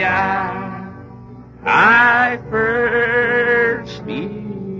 I first believed.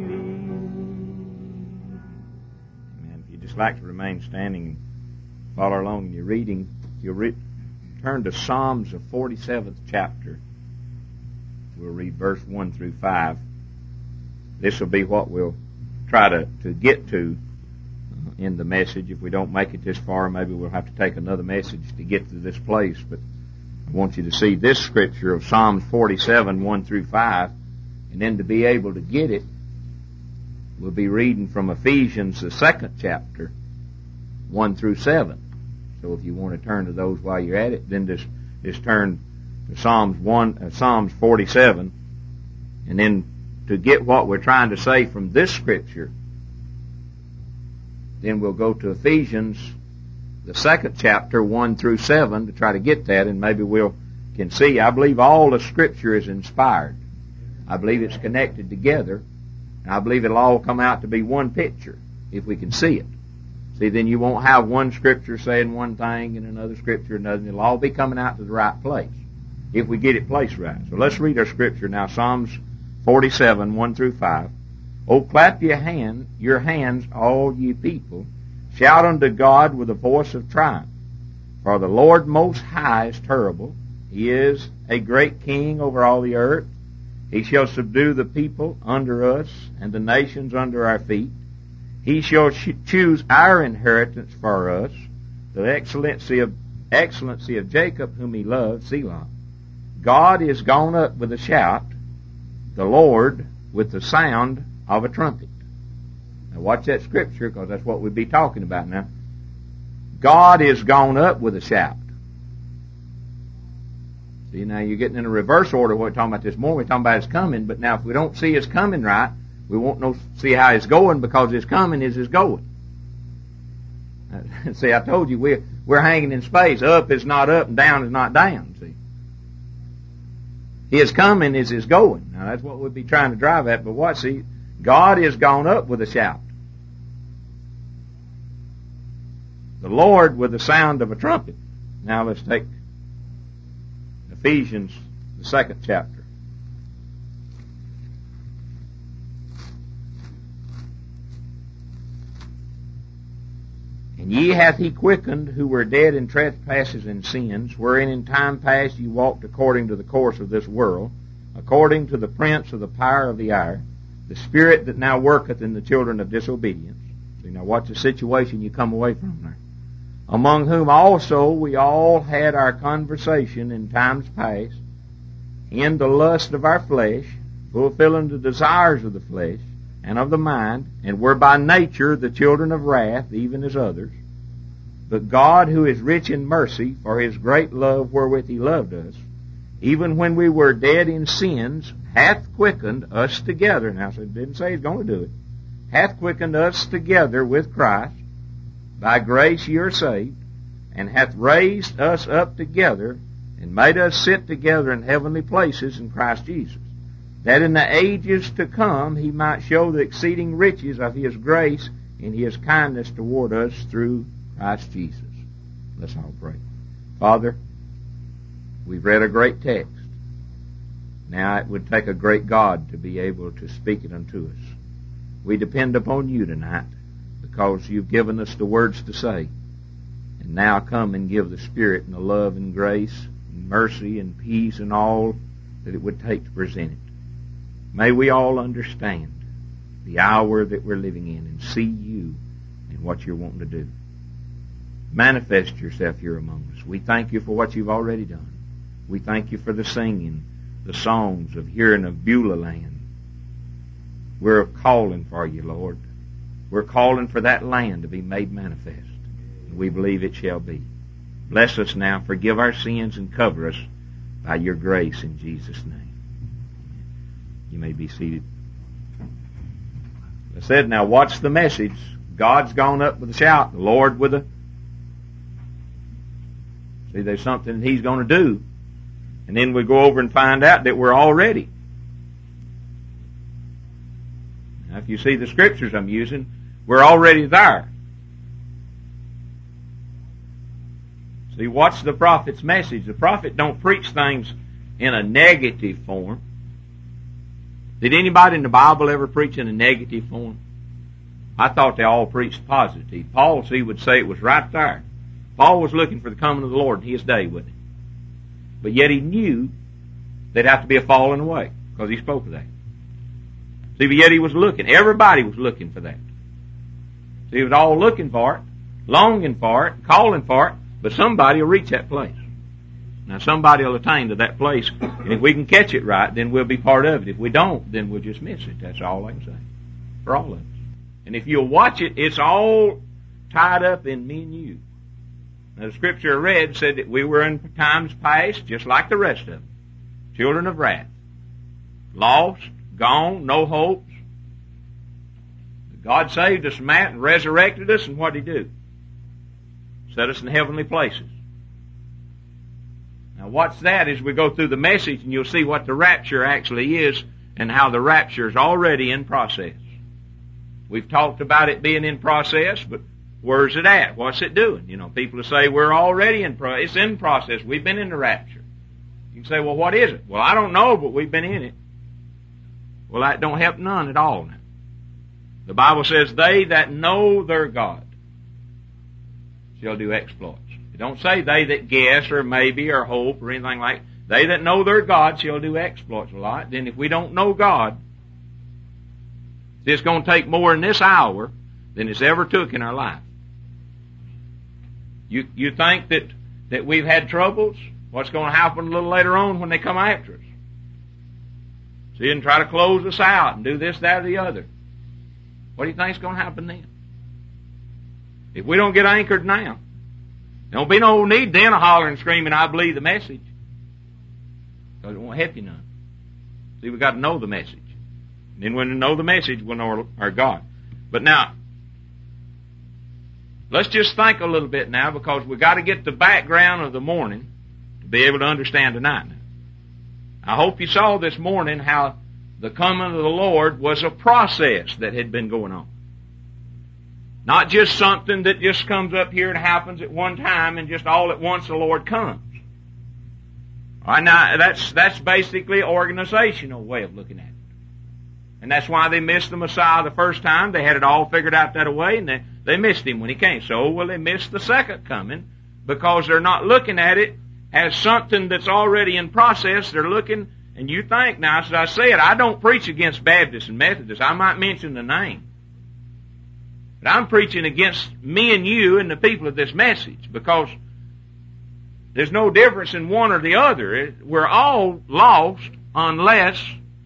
Amen. If you'd just like to remain standing and follow along in your reading, you'll turn to Psalms, the 47th chapter. We'll read verse 1 through 5. This will be what we'll try to get to in the message. If we don't make it this far, maybe we'll have to take another message to get to this place. But I want you to see this scripture of Psalms 47, 1 through 5, and then to be able to get it, we'll be reading from Ephesians, the 2nd chapter, 1 through 7. So if you want to turn to those while you're at it, then just turn to Psalms 47, and then to get what we're trying to say from this scripture, then we'll go to Ephesians, the 2nd chapter, 1 through 7, to try to get that, and maybe can see. I believe all the Scripture is inspired. I believe it's connected together, and I believe it'll all come out to be one picture, if we can see it. See, then you won't have one Scripture saying one thing and another Scripture another. It'll all be coming out to the right place, if we get it placed right. So let's read our Scripture now, Psalms 47, 1 through 5. Oh, clap your hands, all ye people. Shout unto God with a voice of triumph. For the Lord Most High is terrible. He is a great king over all the earth. He shall subdue the people under us, and the nations under our feet. He shall choose our inheritance for us, the excellency of Jacob, whom he loved, Selah. God is gone up with a shout, the Lord with the sound of a trumpet. Now watch that scripture, because that's what we'll be talking about now. God is gone up with a shout. See, now you're getting in a reverse order of what we're talking about this morning. We're talking about his coming, but now if we don't see his coming right, we won't see how it's going, because his coming is his going. See, I told you, we're hanging in space. Up is not up and down is not down, see. His coming is his going. Now that's what we'll be trying to drive at, but watch, see, God is gone up with a shout. The Lord with the sound of a trumpet. Now let's take Ephesians, the 2nd chapter. And ye hath he quickened who were dead in trespasses and sins, wherein in time past ye walked according to the course of this world, according to the prince of the power of the air, the spirit that now worketh in the children of disobedience. See, now what's the situation you come away from there? Among whom also we all had our conversation in times past, in the lust of our flesh, fulfilling the desires of the flesh and of the mind, and were by nature the children of wrath, even as others. But God, who is rich in mercy, for his great love wherewith he loved us, even when we were dead in sins, hath quickened us together. Now, so it didn't say he's going to do it. Hath quickened us together with Christ. By grace ye are saved, and hath raised us up together, and made us sit together in heavenly places in Christ Jesus, that in the ages to come he might show the exceeding riches of his grace in his kindness toward us through Christ Jesus. Let's all pray. Father, we've read a great text. Now it would take a great God to be able to speak it unto us. We depend upon you tonight, because you've given us the words to say. And now come and give the Spirit and the love and grace and mercy and peace and all that it would take to present it. May we all understand the hour that we're living in and see you and what you're wanting to do. Manifest yourself here among us. We thank you for what you've already done. We thank you for the singing, the songs of hearing of Beulah land. We're calling for you, Lord. We're calling for that land to be made manifest. And we believe it shall be. Bless us now. Forgive our sins and cover us by your grace in Jesus' name. You may be seated. I said, now watch the message. God's gone up with a shout. The Lord with a... See, there's something he's going to do. And then we go over and find out that we're all ready. Now, if you see the scriptures I'm using, we're already there. See, what's the prophet's message? The prophet don't preach things in a negative form. Did anybody in the Bible ever preach in a negative form? I thought they all preached positive. Paul, see, would say it was right there. Paul was looking for the coming of the Lord in his day, wasn't he? But yet he knew there'd have to be a falling away, because he spoke of that. See, but yet he was looking. Everybody was looking for that. See, he was all looking for it, longing for it, calling for it, but somebody will reach that place. Now, somebody will attain to that place, and if we can catch it right, then we'll be part of it. If we don't, then we'll just miss it. That's all I can say. For all of us. And if you'll watch it, it's all tied up in me and you. Now, the scripture I read said that we were in times past, just like the rest of them, children of wrath. Lost, gone, no hopes. God saved us from that and resurrected us, and what did He do? Set us in heavenly places. Now watch that as we go through the message, and you'll see what the rapture actually is and how the rapture is already in process. We've talked about it being in process, but where's it at? What's it doing? You know, people will say we're already in process. It's in process. We've been in the rapture. You can say, well, what is it? Well, I don't know, but we've been in it. Well, that don't help none at all now. The Bible says, they that know their God shall do exploits. It don't say they that guess or maybe or hope or anything like that. They that know their God shall do exploits. A lot. Then if we don't know God, it's going to take more in this hour than it's ever took in our life. You think that we've had troubles? What's going to happen a little later on when they come after us? See, and try to close us out and do this, that, or the other. What do you think is going to happen then? If we don't get anchored now, there won't be no need then of hollering and screaming, I believe the message. Because it won't help you none. See, we've got to know the message. And then when we know the message, we'll know our God. But now, let's just think a little bit now, because we've got to get the background of the morning to be able to understand tonight now. I hope you saw this morning how the coming of the Lord was a process that had been going on. Not just something that just comes up here and happens at one time and just all at once the Lord comes. All right, now that's basically an organizational way of looking at it. And that's why they missed the Messiah the first time. They had it all figured out that way, and they missed Him when He came. So will they miss the second coming, because they're not looking at it as something that's already in process. They're looking, and you think, now, as I said, I don't preach against Baptists and Methodists. I might mention the name. But I'm preaching against me and you and the people of this message, because there's no difference in one or the other. We're all lost unless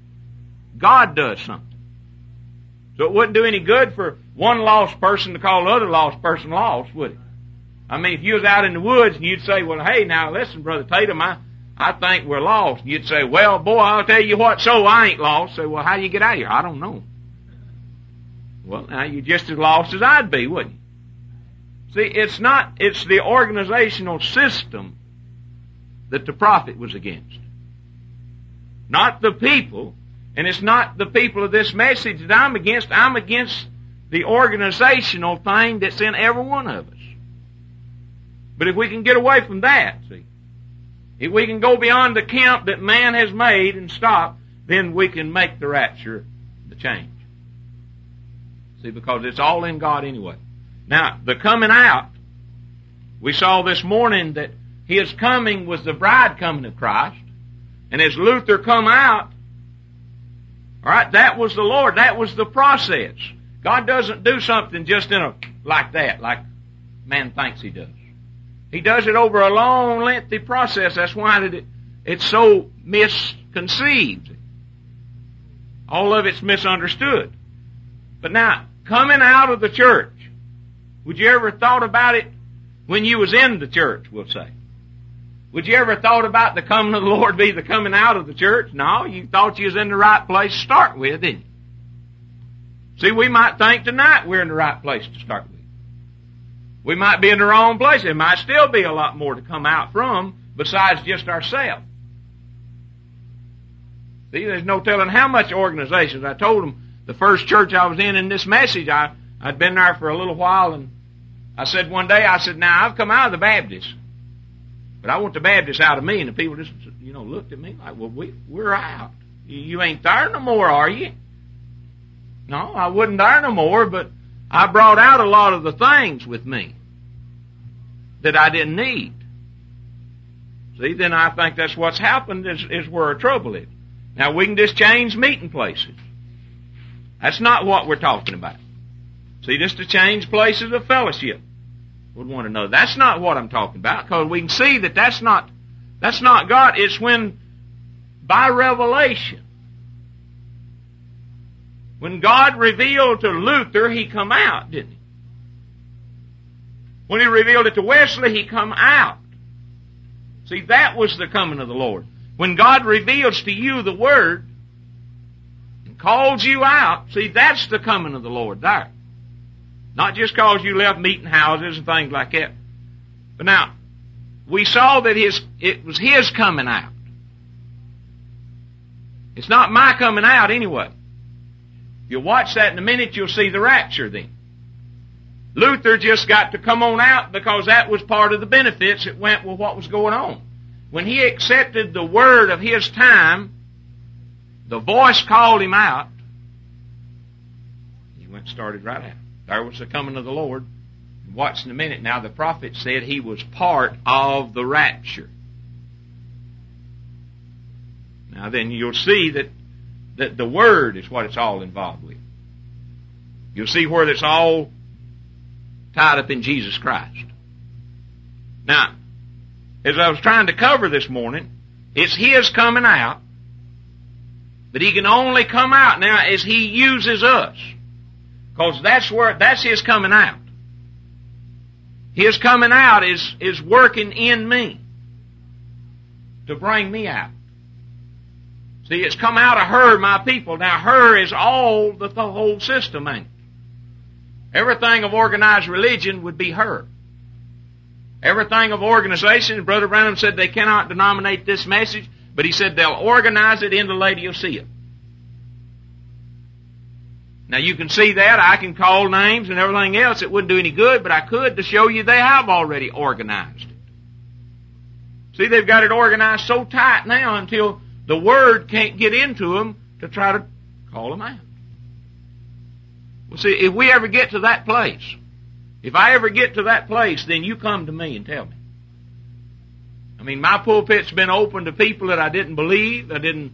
God does something. So it wouldn't do any good for one lost person to call another lost person lost, would it? I mean, if you was out in the woods and you'd say, well, hey, now listen, Brother Tatum, I think we're lost. And you'd say, well, boy, I'll tell you what, so I ain't lost. So, well, how do you get out of here? I don't know. Well, now you're just as lost as I'd be, wouldn't you? See, it's the organizational system that the prophet was against. Not the people. And it's not the people of this message that I'm against. I'm against the organizational thing that's in every one of us. But if we can get away from that, see, if we can go beyond the camp that man has made and stop, then we can make the rapture the change. See, because it's all in God anyway. Now, the coming out, we saw this morning that His coming was the bride coming of Christ. And as Luther come out, all right, that was the Lord. That was the process. God doesn't do something just like that, like man thinks He does. He does it over a long, lengthy process. That's why it's so misconceived. All of it's misunderstood. But now, coming out of the church, would you ever thought about it when you was in the church, we'll say? Would you ever thought about the coming of the Lord be the coming out of the church? No, you thought you was in the right place to start with, didn't you? See, we might think tonight we're in the right place to start with. We might be in the wrong place. There might still be a lot more to come out from besides just ourselves. See, there's no telling how much organizations. I told them the first church I was in this message, I'd been there for a little while, and I said one day, now I've come out of the Baptists. But I want the Baptists out of me, and the people just, looked at me like, well, we're out. You ain't there no more, are you? No, I wasn't there no more, but I brought out a lot of the things with me that I didn't need. See, then I think that's what's happened is where our trouble is. Now, we can just change meeting places. That's not what we're talking about. See, just to change places of fellowship with one another. That's not what I'm talking about, because we can see that that's not God. It's when, by revelation, when God revealed to Luther, he come out, didn't he? When he revealed it to Wesley, he come out. See, that was the coming of the Lord. When God reveals to you the Word and calls you out, see, that's the coming of the Lord there. Not just because you left meeting houses and things like that. But now, we saw that it was His coming out. It's not my coming out anyway. If you watch that in a minute, you'll see the rapture then. Luther just got to come on out because that was part of the benefits that went with what was going on. When he accepted the word of his time, the voice called him out. He went and started right out. There was the coming of the Lord. Watch in a minute now, the prophet said he was part of the rapture. Now then you'll see that the Word is what it's all involved with. You'll see where it's all tied up in Jesus Christ. Now, as I was trying to cover this morning, it's His coming out, but He can only come out now as He uses us. Because that's His coming out. His coming out is working in me to bring me out. See, it's come out of her, my people. Now, her is all the whole system, ain't it? Everything of organized religion would be her. Everything of organization, Brother Branham said they cannot denominate this message, but he said they'll organize it into Laodicea. Now, you can see that. I can call names and everything else. It wouldn't do any good, but I could to show you they have already organized it. See, they've got it organized so tight now until the Word can't get into them to try to call them out. Well, see, if we ever get to that place, if I ever get to that place, then you come to me and tell me. I mean, my pulpit's been open to people that I didn't believe. I didn't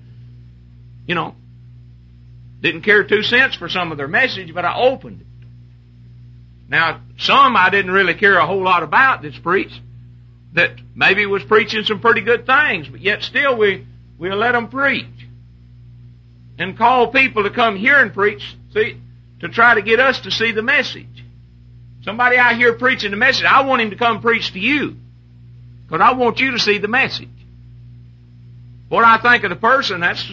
care 2 cents for some of their message, but I opened it. Now, some I didn't really care a whole lot about that's preached, that maybe was preaching some pretty good things, but yet still we'll let them preach. And call people to come here and preach, see, to try to get us to see the message. Somebody out here preaching the message, I want him to come preach to you, because I want you to see the message. What I think of the person, that's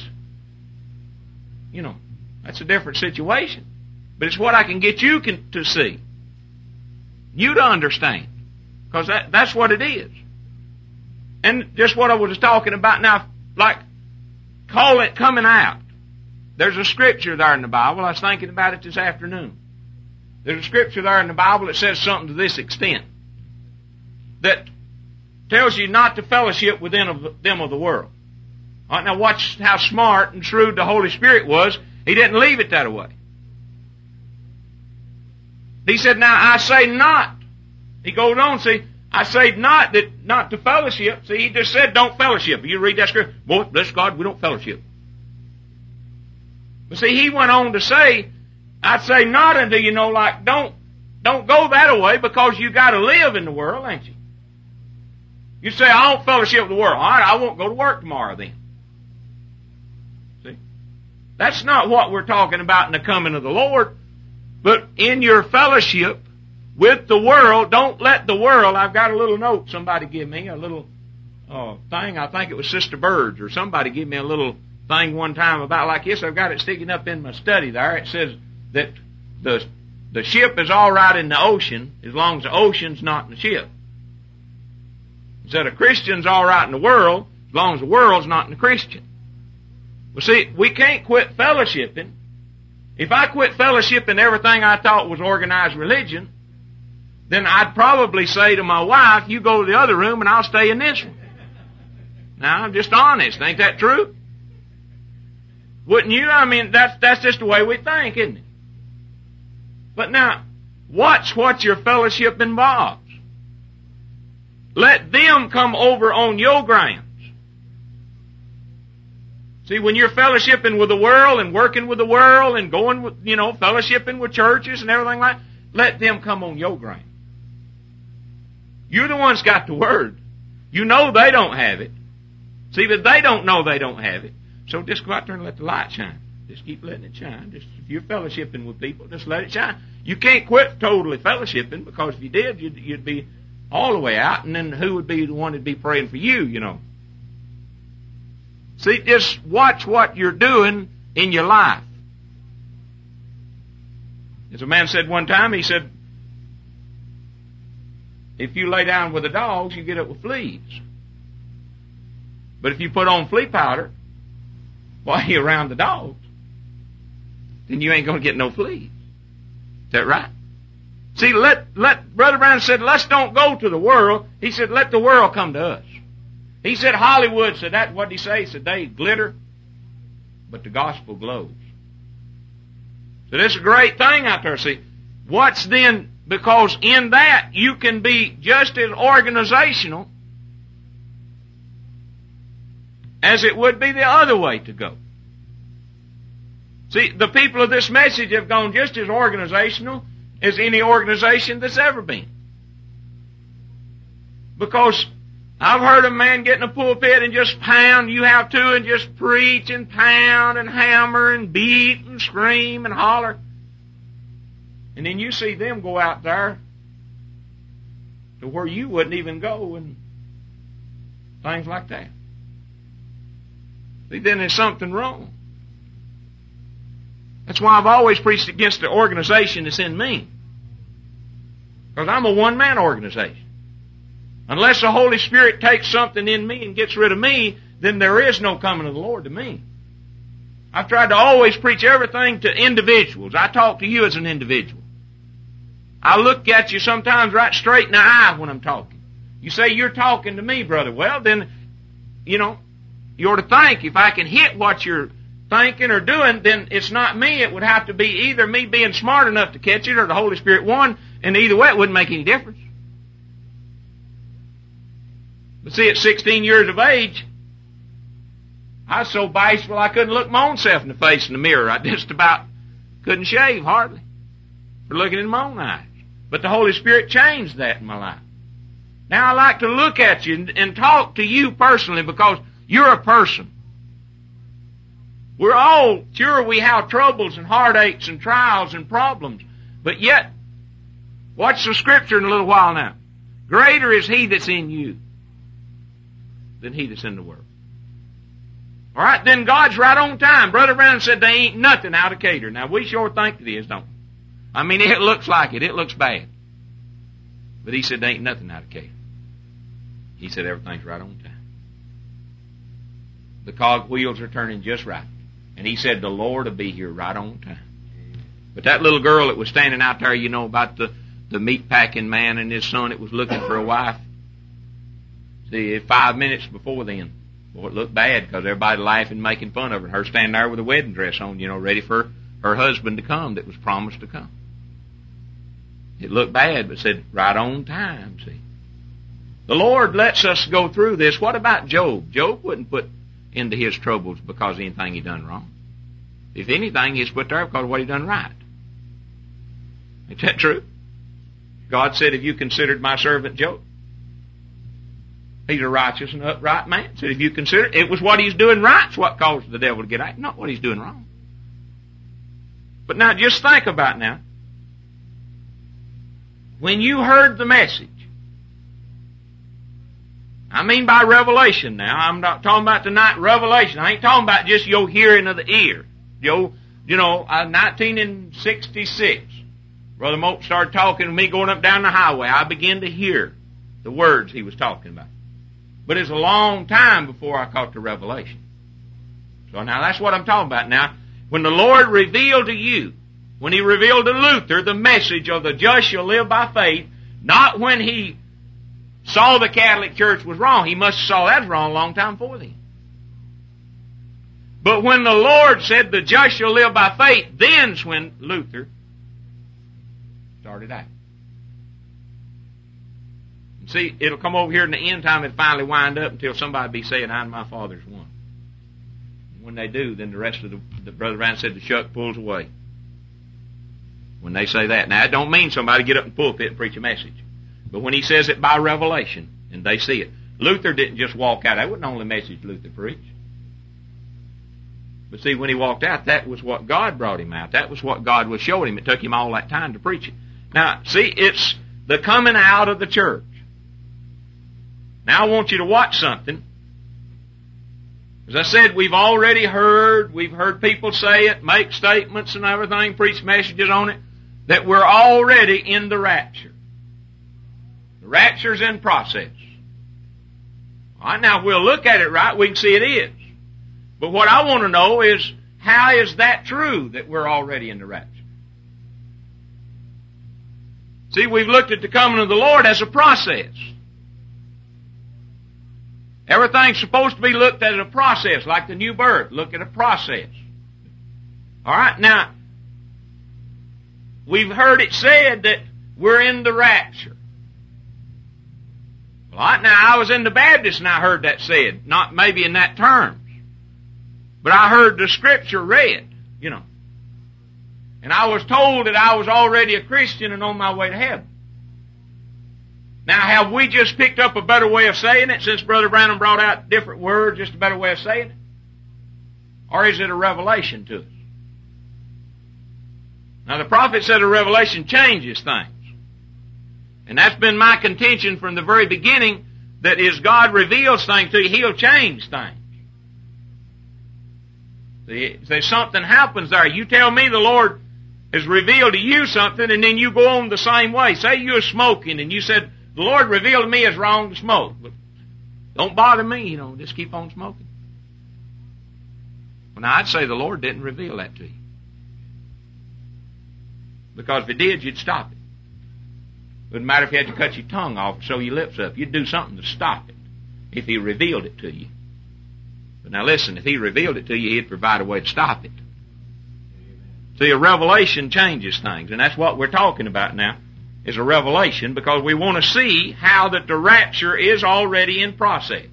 a different situation. But it's what I can get you to see. You to understand. Because that's what it is. And just what I was talking about now, like, call it coming out. There's a scripture there in the Bible. I was thinking about it this afternoon. There's a scripture there in the Bible that says something to this extent. That tells you not to fellowship with them of the world. All right, now watch how smart and shrewd the Holy Spirit was. He didn't leave it that way. He said, now I say not. He goes on, see, I say not to fellowship. See, he just said don't fellowship. You read that scripture, boy, bless God, we don't fellowship. But see, he went on to say, I say not unto you, like, don't go that way, because you got to live in the world, ain't you? You say, I don't fellowship with the world. All right, I won't go to work tomorrow then. See? That's not what we're talking about in the coming of the Lord. But in your fellowship with the world, don't let the world, I've got a little note somebody give me, a little thing, I think it was Sister Birds, or somebody gave me a little thing one time about like this. I've got it sticking up in my study there. It says that the ship is all right in the ocean as long as the ocean's not in the ship. It said a Christian's all right in the world as long as the world's not in the Christian. Well, see, we can't quit fellowshipping. If I quit fellowshipping everything I thought was organized religion, then I'd probably say to my wife, you go to the other room and I'll stay in this one. Now, I'm just honest. Ain't that true? Wouldn't you? I mean, that's just the way we think, isn't it? But now, watch what your fellowship involves. Let them come over on your grounds. See, when you're fellowshipping with the world and working with the world and going with, fellowshipping with churches and everything like that, let them come on your ground. You're the one's got the Word. You know they don't have it. See, but they don't know they don't have it. So just go out there and let the light shine. Just keep letting it shine. If you're fellowshipping with people, just let it shine. You can't quit totally fellowshipping, because if you did, you'd be all the way out, and then who would be the one that'd be praying for you, See, just watch what you're doing in your life. As a man said one time, he said, if you lay down with the dogs, you get up with fleas. But if you put on flea powder while you're around the dogs, then you ain't going to get no fleas. Is that right? See, let Brother Brown said, let's don't go to the world. He said, let the world come to us. He said, Hollywood said that. What did he say? He said, they glitter, but the gospel glows. So this is a great thing out there. See, what's then, because in that you can be just as organizational as it would be the other way to go. See, the people of this message have gone just as organizational as any organization that's ever been. Because I've heard a man get in a pulpit and just pound, you have to, and just preach and pound and hammer and beat and scream and holler. And then you see them go out there to where you wouldn't even go and things like that. See, then there's something wrong. That's why I've always preached against the organization that's in me. Because I'm a one-man organization. Unless the Holy Spirit takes something in me and gets rid of me, then there is no coming of the Lord to me. I've tried to always preach everything to individuals. I talk to you as an individual. I look at you sometimes right straight in the eye when I'm talking. You say, you're talking to me, brother. Well, then, you ought to think, if I can hit what you're thinking or doing, then it's not me. It would have to be either me being smart enough to catch it or the Holy Spirit won, and either way it wouldn't make any difference. But see, at 16 years of age, I was so bashful I couldn't look my own self in the face in the mirror. I just about couldn't shave, hardly, for looking in my own eyes. But the Holy Spirit changed that in my life. Now I like to look at you and talk to you personally, because you're a person. We're all, sure, we have troubles and heartaches and trials and problems. But yet, watch the Scripture in a little while now. Greater is He that's in you than he that's in the world. All right, then God's right on time. Brother Brown said they ain't nothing out of Cater. Now, we sure think it is, don't we? I mean, it looks like it. It looks bad. But he said there ain't nothing out of Cater. He said everything's right on time. The cog wheels are turning just right. And he said the Lord will be here right on time. But that little girl that was standing out there, about the meat packing man and his son that was looking for a wife, see, 5 minutes before then, boy, it looked bad, because everybody laughing, making fun of her. Her standing there with a wedding dress on, ready for her husband to come that was promised to come. It looked bad, but said right on time, see. The Lord lets us go through this. What about Job? Job wouldn't put into his troubles because of anything he done wrong. If anything, he's put there because of what he done right. Ain't that true? God said, have you considered my servant Job? He's a righteous and upright man. So if you consider it was what he's doing right's what caused the devil to get at, not what he's doing wrong. But now just think about now. When you heard the message, I mean by revelation now, I'm not talking about tonight revelation. I ain't talking about just your hearing of the ear. 1966, Brother Moak started talking to me going up down the highway. I began to hear the words he was talking about. But it's a long time before I caught the revelation. So now that's what I'm talking about. Now, when the Lord revealed to you, when He revealed to Luther the message of the just shall live by faith, Not when he saw the Catholic Church was wrong. He must have saw that was wrong a long time before then. But when the Lord said the just shall live by faith, then's when Luther started out. And see, it'll come over here in the end time and finally wind up until somebody be saying, I and my Father's one. And when they do, then the rest of the Brother Brown said the shuck pulls away. When they say that. Now, it don't mean somebody get up in the pulpit and preach a message. But when he says it by revelation, and they see it. Luther didn't just walk out. That wasn't the only message Luther preached. But see, when he walked out, that was what God brought him out. That was what God was showing him. It took him all that time to preach it. Now, see, it's the coming out of the church. Now I want you to watch something. As I said, we've already heard, we've heard people say it, make statements and everything, preach messages on it, that we're already in the rapture. The rapture's in process. All right, now if we'll look at it right, we can see it is. But what I want to know is, how is that true that we're already in the rapture? See, we've looked at the coming of the Lord as a process. Everything's supposed to be looked at as a process, like the new birth. Look at a process. All right, now, we've heard it said that we're in the rapture. All right, now, I was in the Baptist and I heard that said, not maybe in that terms. But I heard the Scripture read, you know. And I was told that I was already a Christian and on my way to heaven. Now, have we just picked up a better way of saying it since Brother Branham brought out different words, just a better way of saying it? Or is it a revelation to us? Now, the prophet said a revelation changes things. And that's been my contention from the very beginning, that as God reveals things to you, He'll change things. See, something happens there. You tell me the Lord has revealed to you something, and then you go on the same way. Say you're smoking, and you said, the Lord revealed to me it's wrong to smoke. But don't bother me, you know, just keep on smoking. Well, now, I'd say the Lord didn't reveal that to you. Because if He did, you'd stop it. Wouldn't matter if you had to cut your tongue off or sew your lips up. You'd do something to stop it if He revealed it to you. But now listen, if He revealed it to you, He'd provide a way to stop it. See, a revelation changes things, and that's what we're talking about now, is a revelation, because we want to see how that the rapture is already in process.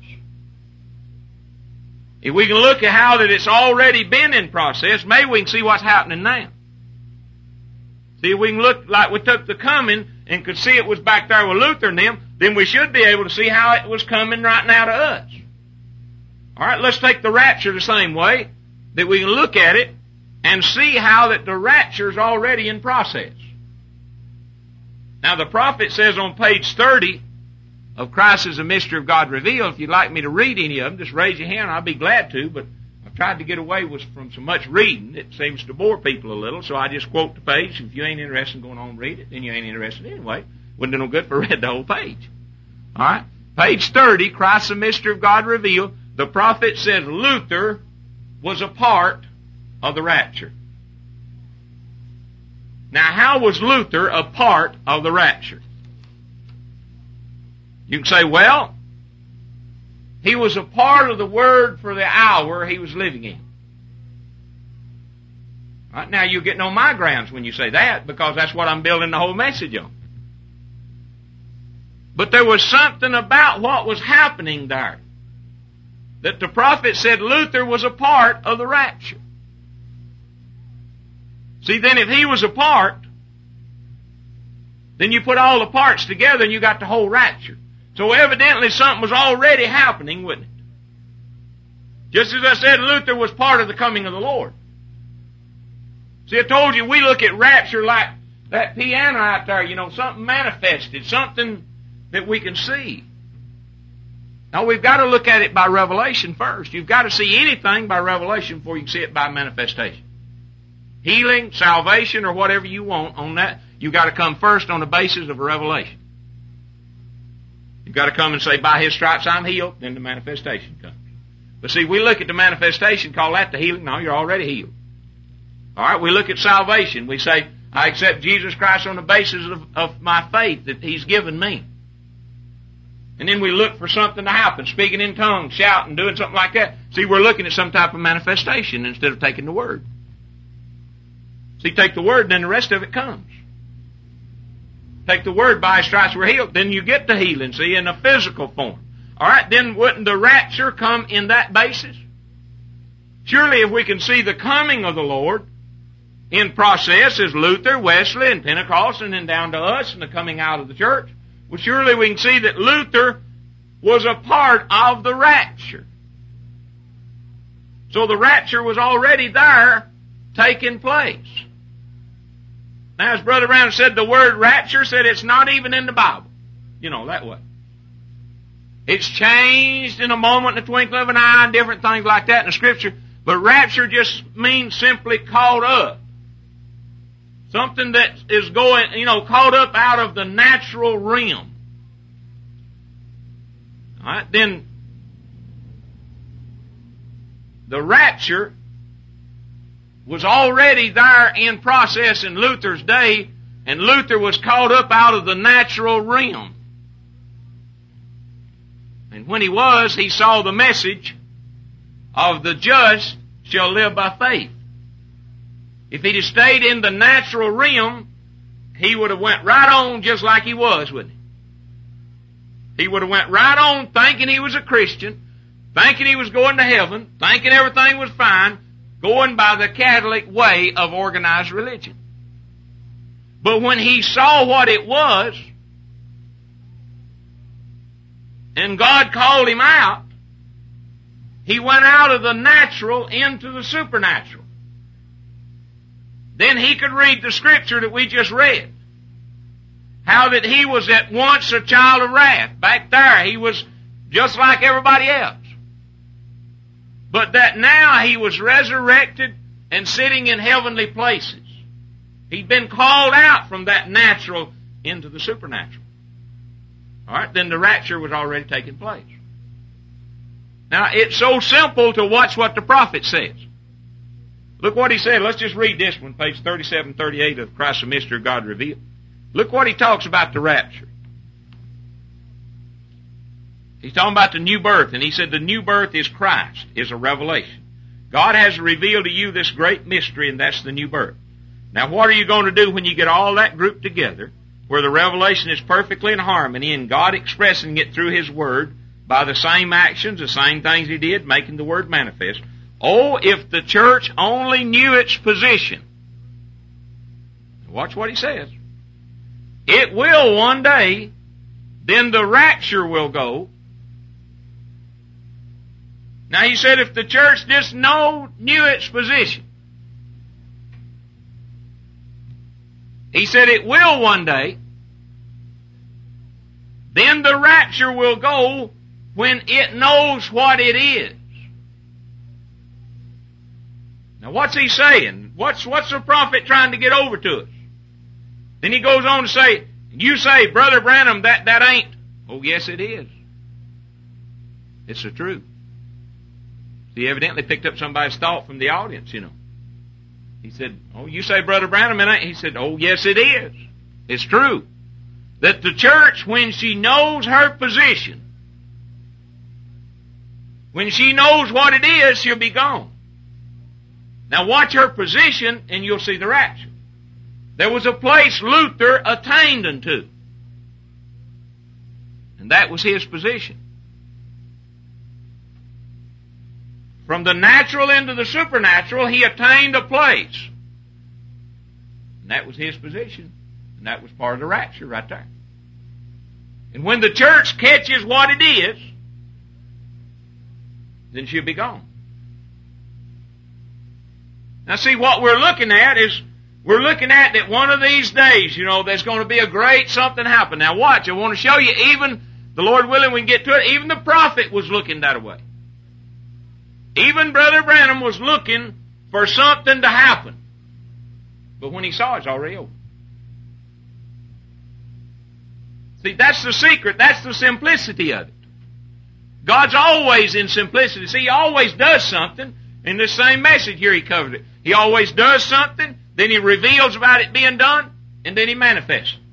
If we can look at how that it's already been in process, maybe we can see what's happening now. See, if we can look like we took the coming and could see it was back there with Luther and them, then we should be able to see how it was coming right now to us. All right, let's take the rapture the same way, that we can look at it and see how that the rapture is already in process. Now, the prophet says on page 30 of Christ is a Mystery of God Revealed, if you'd like me to read any of them, just raise your hand, I'll be glad to, but I've tried to get away from so much reading. It seems to bore people a little, so I just quote the page. If you ain't interested in going on and read it, then you ain't interested anyway. Wouldn't do no good if I read the whole page. All right? Page 30, Christ the Mystery of God Revealed. The prophet says Luther was a part of the rapture. Now, how was Luther a part of the rapture? You can say, well, he was a part of the word for the hour he was living in. All right, now, you're getting on my grounds when you say that, because that's what I'm building the whole message on. But there was something about what was happening there that the prophet said Luther was a part of the rapture. See, then if he was a part, then you put all the parts together and you got the whole rapture. So evidently something was already happening, wouldn't it? Just as I said, Luther was part of the coming of the Lord. See, I told you, we look at rapture like that piano out there, you know, something manifested, something that we can see. Now, we've got to look at it by revelation first. You've got to see anything by revelation before you can see it by manifestation. Healing, salvation, or whatever you want on that, you've got to come first on the basis of a revelation. You've got to come and say, by His stripes I'm healed, then the manifestation comes. But see, we look at the manifestation, call that the healing. No, you're already healed. All right, we look at salvation. We say, I accept Jesus Christ on the basis of my faith that He's given me. And then we look for something to happen, speaking in tongues, shouting, doing something like that. See, we're looking at some type of manifestation instead of taking the Word. See, take the Word, then the rest of it comes. Take the Word, by His stripes we're healed, then you get the healing, see, in a physical form. Alright, then wouldn't the rapture come in that basis? Surely if we can see the coming of the Lord in process as Luther, Wesley, and Pentecost, and then down to us and the coming out of the church, well, surely we can see that Luther was a part of the rapture. So the rapture was already there, taking place. Now, as Brother Branham said, the word rapture said it's not even in the Bible. You know, that way. It's changed in a moment, in a twinkling of an eye, and different things like that in the Scripture. But rapture just means simply caught up. Something that is going, caught up out of the natural realm. Alright, then the rapture was already there in process in Luther's day, and Luther was caught up out of the natural realm. And when he saw the message of the just shall live by faith. If he'd have stayed in the natural realm, he would have went right on just like he was, wouldn't he? He would have went right on thinking he was a Christian, thinking he was going to heaven, thinking everything was fine, going by the Catholic way of organized religion. But when he saw what it was, and God called him out, he went out of the natural into the supernatural. Then he could read the Scripture that we just read. How that he was at once a child of wrath. Back there, he was just like everybody else. But that now he was resurrected and sitting in heavenly places. He'd been called out from that natural into the supernatural. Alright, then the rapture was already taking place. Now, it's so simple to watch what the prophet says. Look what he said. Let's just read this one, page 3738 of Christ the Mystery of God Revealed. Look what he talks about the rapture. He's talking about the new birth, and he said the new birth is Christ, is a revelation. God has revealed to you this great mystery, and that's the new birth. Now, what are you going to do when you get all that group together, where the revelation is perfectly in harmony, and God expressing it through His Word by the same actions, the same things He did, making the Word manifest? Oh, if the church only knew its position. Watch what he says. It will one day, then the rapture will go. Now he said if the church just knew its position. He said it will one day, then the rapture will go when it knows what it is. Now what's he saying? What's the prophet trying to get over to us? Then he goes on to say, you say, Brother Branham, that ain't. Oh yes it is. It's the truth. He evidently picked up somebody's thought from the audience, He said, oh, you say, Brother Branham, it ain't. He said, oh yes it is. It's true. That the church, when she knows her position, when she knows what it is, she'll be gone. Now watch her position and you'll see the rapture. There was a place Luther attained unto. And that was his position. From the natural into the supernatural, he attained a place. And that was his position. And that was part of the rapture right there. And when the church catches what it is, then she'll be gone. Now see, what we're looking at is, we're looking at that one of these days, there's going to be a great something happen. Now watch, I want to show you, even, the Lord willing, we can get to it, even the prophet was looking that way. Even Brother Branham was looking for something to happen. But when he saw it, it's already over. See, that's the secret, that's the simplicity of it. God's always in simplicity. See, He always does something. In this same message here, He covered it. He always does something, then He reveals about it being done, and then He manifests it.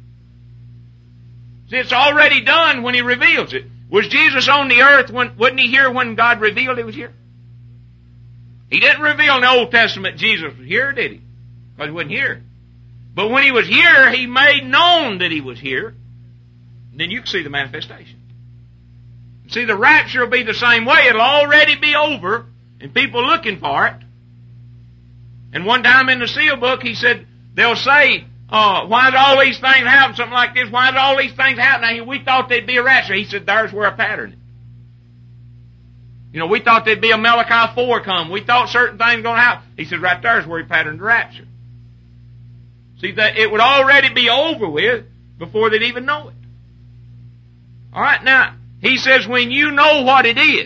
See, it's already done when He reveals it. Was Jesus on the earth wasn't He here when God revealed He was here? He didn't reveal in the Old Testament Jesus was here, did He? Because He wasn't here. But when He was here, He made known that He was here. And then you can see the manifestation. See, the rapture will be the same way. It'll already be over, and people looking for it. And one time in the seal book, he said, they'll say, why did all these things happen? Something like this. Why did all these things happen? Now, we thought there'd be a rapture. He said, there's where I patterned it. You know, we thought there'd be a Malachi 4 come. We thought certain things were going to happen. He said, right there's where he patterned the rapture. See, that it would already be over with before they'd even know it. All right, now, he says, when you know what it is.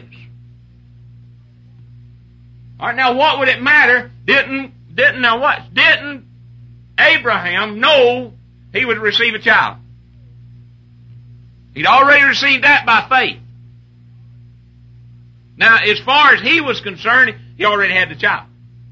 All right, now, what would it matter? Didn't Abraham know he would receive a child? He'd already received that by faith. Now, as far as he was concerned, he already had the child.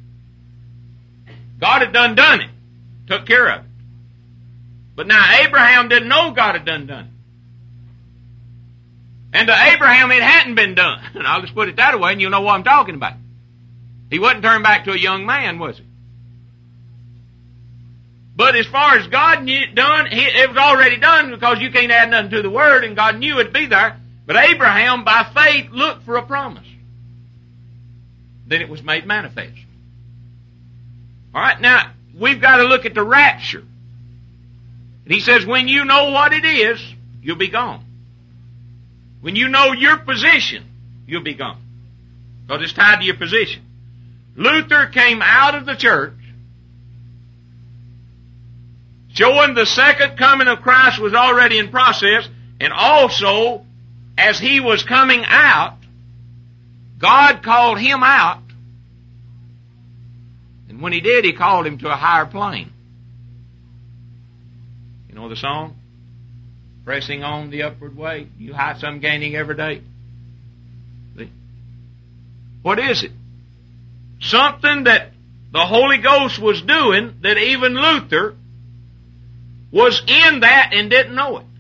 God had done it. Took care of it. But now Abraham didn't know God had done it. And to Abraham, it hadn't been done. And I'll just put it that way, and you'll know what I'm talking about. He wasn't turned back to a young man, was he? But as far as God knew it done, it was already done because you can't add nothing to the Word, and God knew it'd be there. But Abraham, by faith, looked for a promise. Then it was made manifest. All right, now, we've got to look at the rapture. And he says, when you know what it is, you'll be gone. When you know your position, you'll be gone. Because it's tied to your position. Luther came out of the church showing the second coming of Christ was already in process, and also, as he was coming out, God called him out, and when he did, he called him to a higher plane. You know the song? Pressing on the upward way, you high, some gaining every day. See? What is it? Something that the Holy Ghost was doing that even Luther was in that and didn't know it.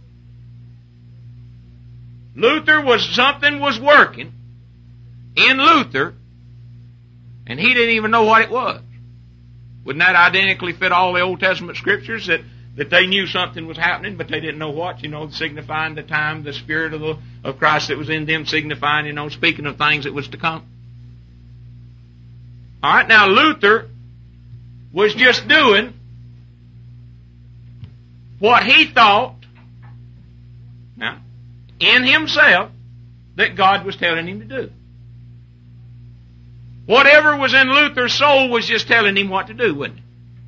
Something was working in Luther, and he didn't even know what it was. Wouldn't that identically fit all the Old Testament scriptures that they knew something was happening, but they didn't know what? You know, signifying the time, the Spirit of Christ that was in them, signifying, you know, speaking of things that was to come. All right, now Luther was just doing what he thought, now, in himself, that God was telling him to do. Whatever was in Luther's soul was just telling him what to do, wasn't it?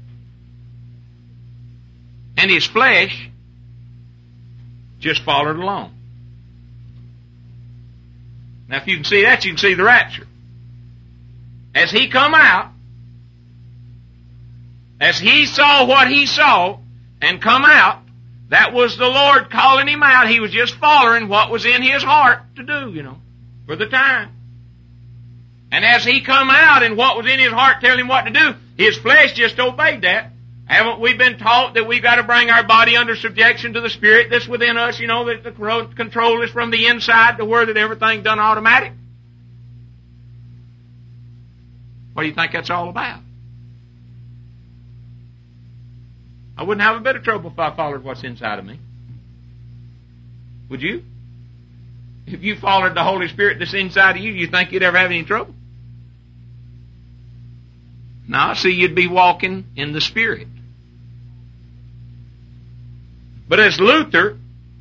And his flesh just followed along. Now, if you can see that, you can see the rapture. As he come out, as he saw what he saw and come out, that was the Lord calling him out. He was just following what was in his heart to do, you know, for the time. And as he come out and what was in his heart telling him what to do, his flesh just obeyed that. Haven't we been taught that we've got to bring our body under subjection to the Spirit that's within us, you know, that the control is from the inside to where that everything's done automatic? What do you think that's all about? I wouldn't have a bit of trouble if I followed what's inside of me. Would you? If you followed the Holy Spirit that's inside of you, you think you'd ever have any trouble? No, see, you'd be walking in the Spirit. But as Luther,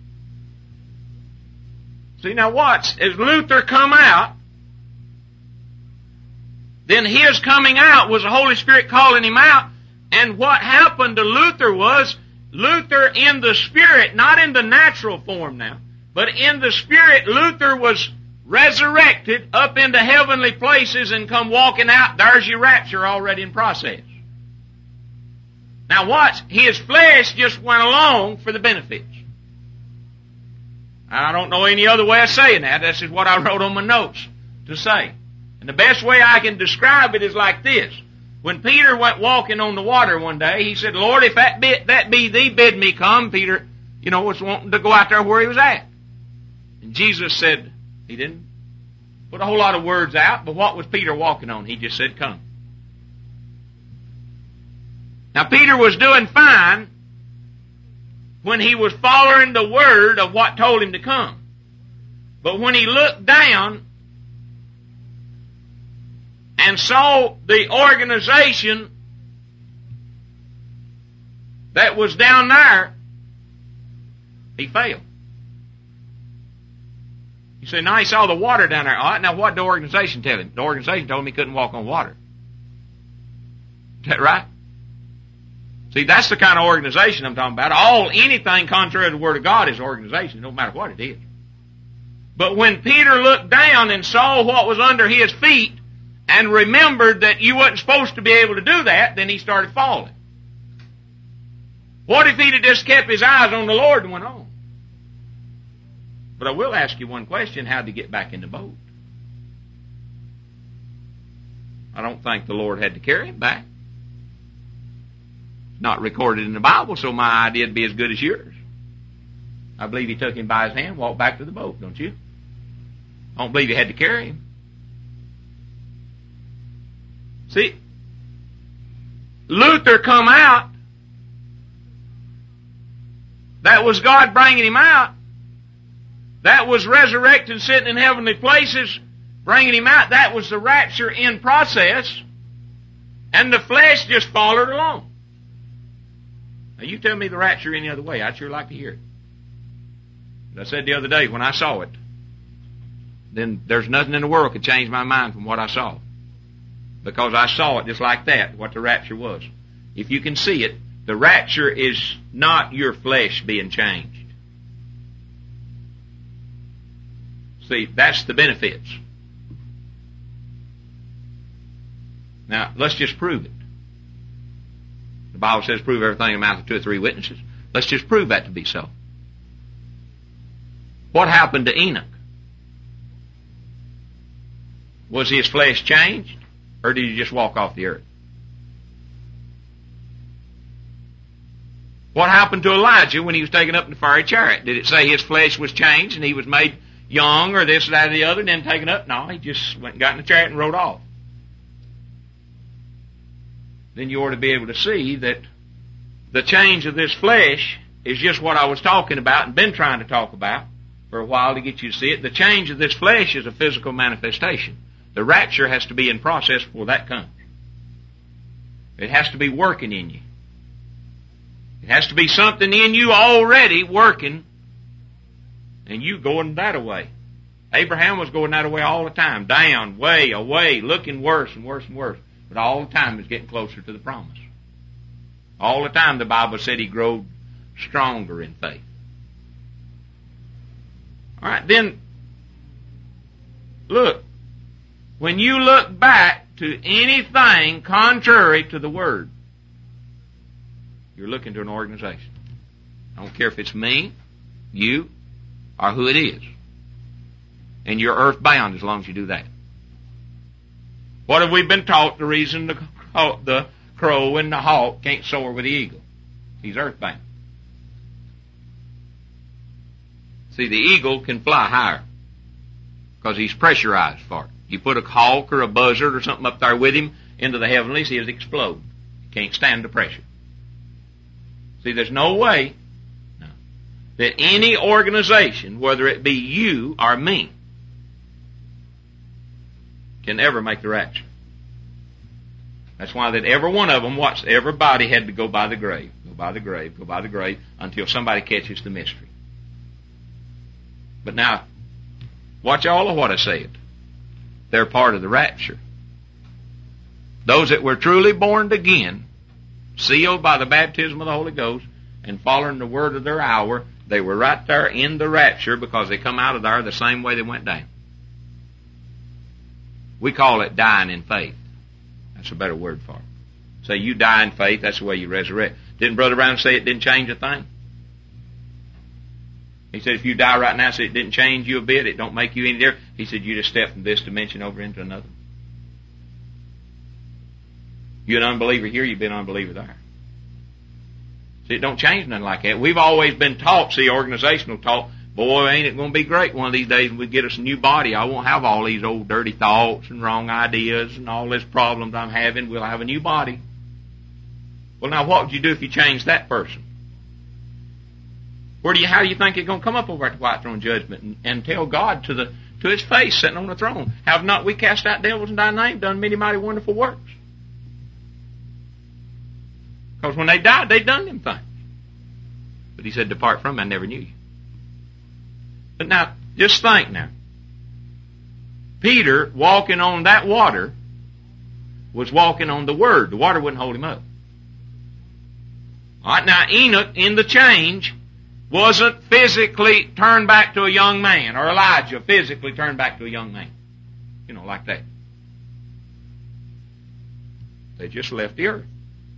see now watch, as Luther come out, then his coming out was the Holy Spirit calling him out. And what happened to Luther was, Luther in the Spirit, not in the natural form now, but in the Spirit, Luther was resurrected up into heavenly places and come walking out. There's your rapture already in process. Now watch, his flesh just went along for the benefits. I don't know any other way of saying that. This is what I wrote on my notes to say. And the best way I can describe it is like this. When Peter went walking on the water one day, he said, Lord, if that be thee, bid me come. Peter, was wanting to go out there where he was at. And Jesus said, he didn't put a whole lot of words out, but what was Peter walking on? He just said, come. Now, Peter was doing fine when he was following the word of what told him to come. But when he looked down and saw the organization that was down there, he failed. You say, now he saw the water down there. All right, now what did the organization tell him? The organization told him he couldn't walk on water. Is that right? See, that's the kind of organization I'm talking about. Anything contrary to the Word of God is organization, no matter what it is. But when Peter looked down and saw what was under his feet and remembered that you wasn't supposed to be able to do that, then he started falling. What if he'd have just kept his eyes on the Lord and went on? But I will ask you one question. How did he get back in the boat? I don't think the Lord had to carry him back. Not recorded in the Bible, so my idea would be as good as yours. I believe he took him by his hand, walked back to the boat, don't you? I don't believe he had to carry him. See, Luther come out. That was God bringing him out. That was resurrected, sitting in heavenly places, bringing him out. That was the rapture in process. And the flesh just followed along. Now you tell me the rapture any other way. I'd sure like to hear it. As I said the other day, when I saw it, then there's nothing in the world could change my mind from what I saw. Because I saw it just like that, what the rapture was. If you can see it, the rapture is not your flesh being changed. See, that's the benefits. Now, let's just prove it. The Bible says prove everything in the mouth of 2 or 3 witnesses. Let's just prove that to be so. What happened to Enoch? Was his flesh changed? Or did he just walk off the earth? What happened to Elijah when he was taken up in the fiery chariot? Did it say his flesh was changed and he was made young or this, that, or the other and then taken up? No, he just went and got in the chariot and rode off. Then you ought to be able to see that the change of this flesh is just what I was talking about and been trying to talk about for a while to get you to see it. The change of this flesh is a physical manifestation. The rapture has to be in process before that comes. It has to be working in you. It has to be something in you already working and you going that way. Abraham was going that way all the time. Down, way, away, looking worse and worse and worse. But all the time he was getting closer to the promise. All the time the Bible said he grew stronger in faith. All right, then, look. When you look back to anything contrary to the Word, you're looking to an organization. I don't care if it's me, you, or who it is. And you're earthbound as long as you do that. What have we been taught? The reason the crow and the hawk can't soar with the eagle. He's earthbound. See, the eagle can fly higher because he's pressurized for it. You put a hawk or a buzzard or something up there with him into the heavenlies, he'll explode. He can't stand the pressure. See, there's no way that any organization, whether it be you or me, can ever make the rapture. That's why that every one of them, everybody had to go by the grave, go by the grave, go by the grave, until somebody catches the mystery. But now, watch all of what I said. They're part of the rapture. Those that were truly born again, sealed by the baptism of the Holy Ghost, and following the word of their hour, they were right there in the rapture because they come out of there the same way they went down. We call it dying in faith. That's a better word for it. Say you die in faith, that's the way you resurrect. Didn't Brother Brown say it didn't change a thing? He said if you die right now, so it didn't change you a bit, it don't make you any different. He said you just step from this dimension over into another. You're an unbeliever here, you've been an unbeliever there. See, it don't change nothing like that. We've always been taught, see, organizational talk, boy, ain't it going to be great one of these days when we get us a new body. I won't have all these old dirty thoughts and wrong ideas and all this problems I'm having. We'll have a new body. Well, now what would you do if you changed that person? How do you think it's going to come up over at the white throne judgment and tell God to his face sitting on the throne, have not we cast out devils in thy name, done many mighty wonderful works? Because when they died, they'd done them things. But he said, depart from me, I never knew you. But now, just think now. Peter, walking on that water, was walking on the Word. The water wouldn't hold him up. All right, now Enoch, in the change, wasn't physically turned back to a young man, or Elijah physically turned back to a young man. You know, like that. They just left the earth.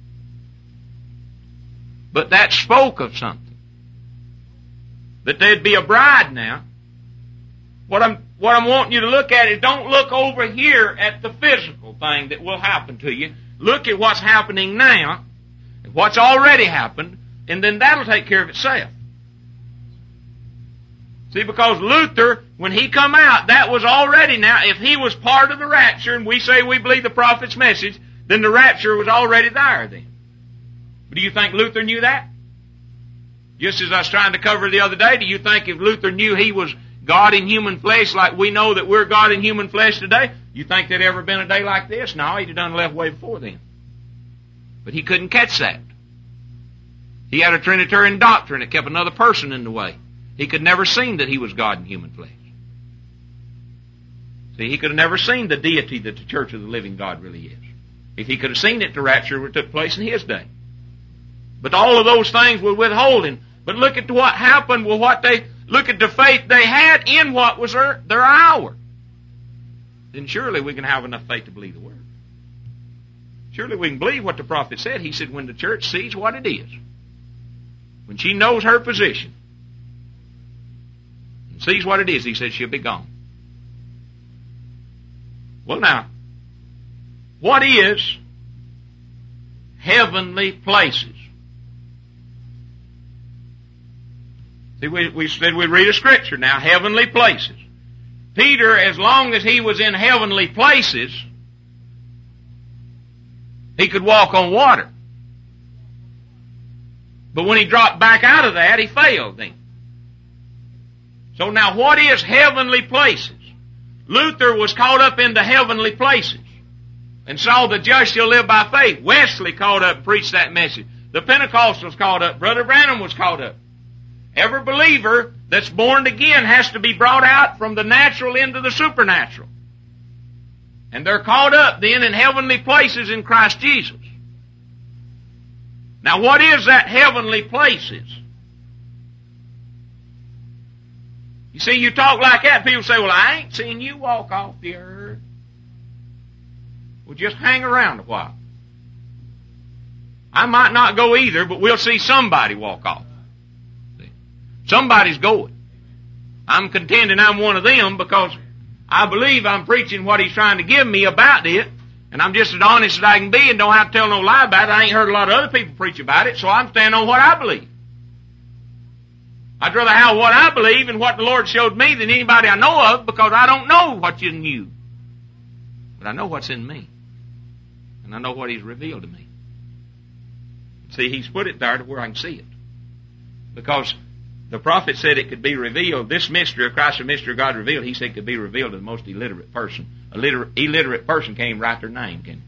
But that spoke of something. That there'd be a bride now. What I'm wanting you to look at is don't look over here at the physical thing that will happen to you. Look at what's happening now, what's already happened, and then that'll take care of itself. See, because Luther, when he come out, that was already now, if he was part of the rapture, and we say we believe the prophet's message, then the rapture was already there then. But do you think Luther knew that? Just as I was trying to cover the other day, do you think if Luther knew he was God in human flesh like we know that we're God in human flesh today, you think there'd ever been a day like this? No, he'd have done left way before then. But he couldn't catch that. He had a Trinitarian doctrine that kept another person in the way. He could never seen that he was God in human flesh. See, he could have never seen the deity that the Church of the Living God really is. If he could have seen it, the rapture took place in his day. But all of those things were withholding. But look at what happened with look at the faith they had in what was their hour. Then surely we can have enough faith to believe the Word. Surely we can believe what the prophet said. He said when the church sees what it is, when she knows her position, and sees what it is, he said she'll be gone. Well now, what is heavenly places? See, we said we'd read a scripture now, heavenly places. Peter, as long as he was in heavenly places, he could walk on water. But when he dropped back out of that, he failed then. So now what is heavenly places? Luther was caught up into heavenly places and saw the just shall live by faith. Wesley caught up and preached that message. The Pentecostals caught up. Brother Branham was caught up. Every believer that's born again has to be brought out from the natural into the supernatural. And they're caught up then in heavenly places in Christ Jesus. Now what is that heavenly places? You see, you talk like that, people say, well, I ain't seen you walk off the earth. Well, just hang around a while. I might not go either, but we'll see somebody walk off. Somebody's going. I'm contending I'm one of them because I believe I'm preaching what he's trying to give me about it, and I'm just as honest as I can be and don't have to tell no lie about it. I ain't heard a lot of other people preach about it, so I'm standing on what I believe. I'd rather have what I believe and what the Lord showed me than anybody I know of, because I don't know what's in you. But I know what's in me. And I know what he's revealed to me. See, he's put it there to where I can see it. Because the prophet said it could be revealed. This mystery of Christ, the mystery of God revealed, he said it could be revealed to the most illiterate person. Illiterate person can't even write their name, can they?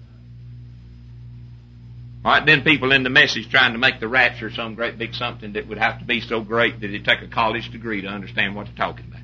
All right, then people in the message trying to make the rapture some great big something that would have to be so great that it'd take a college degree to understand what they're talking about.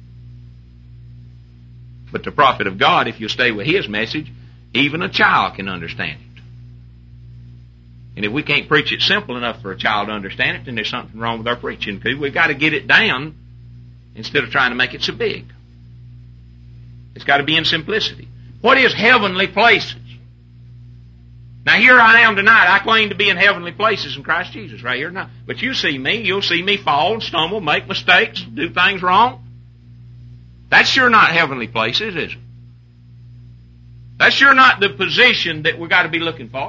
But the prophet of God, if you stay with his message, even a child can understand it. And if we can't preach it simple enough for a child to understand it, then there's something wrong with our preaching. Because we've got to get it down instead of trying to make it so big. It's got to be in simplicity. What is heavenly places? Now here I am tonight. I claim to be in heavenly places in Christ Jesus right here now. But you see me, you'll see me fall and stumble, make mistakes, do things wrong. That's sure not heavenly places, is it? That's sure not the position that we've got to be looking for.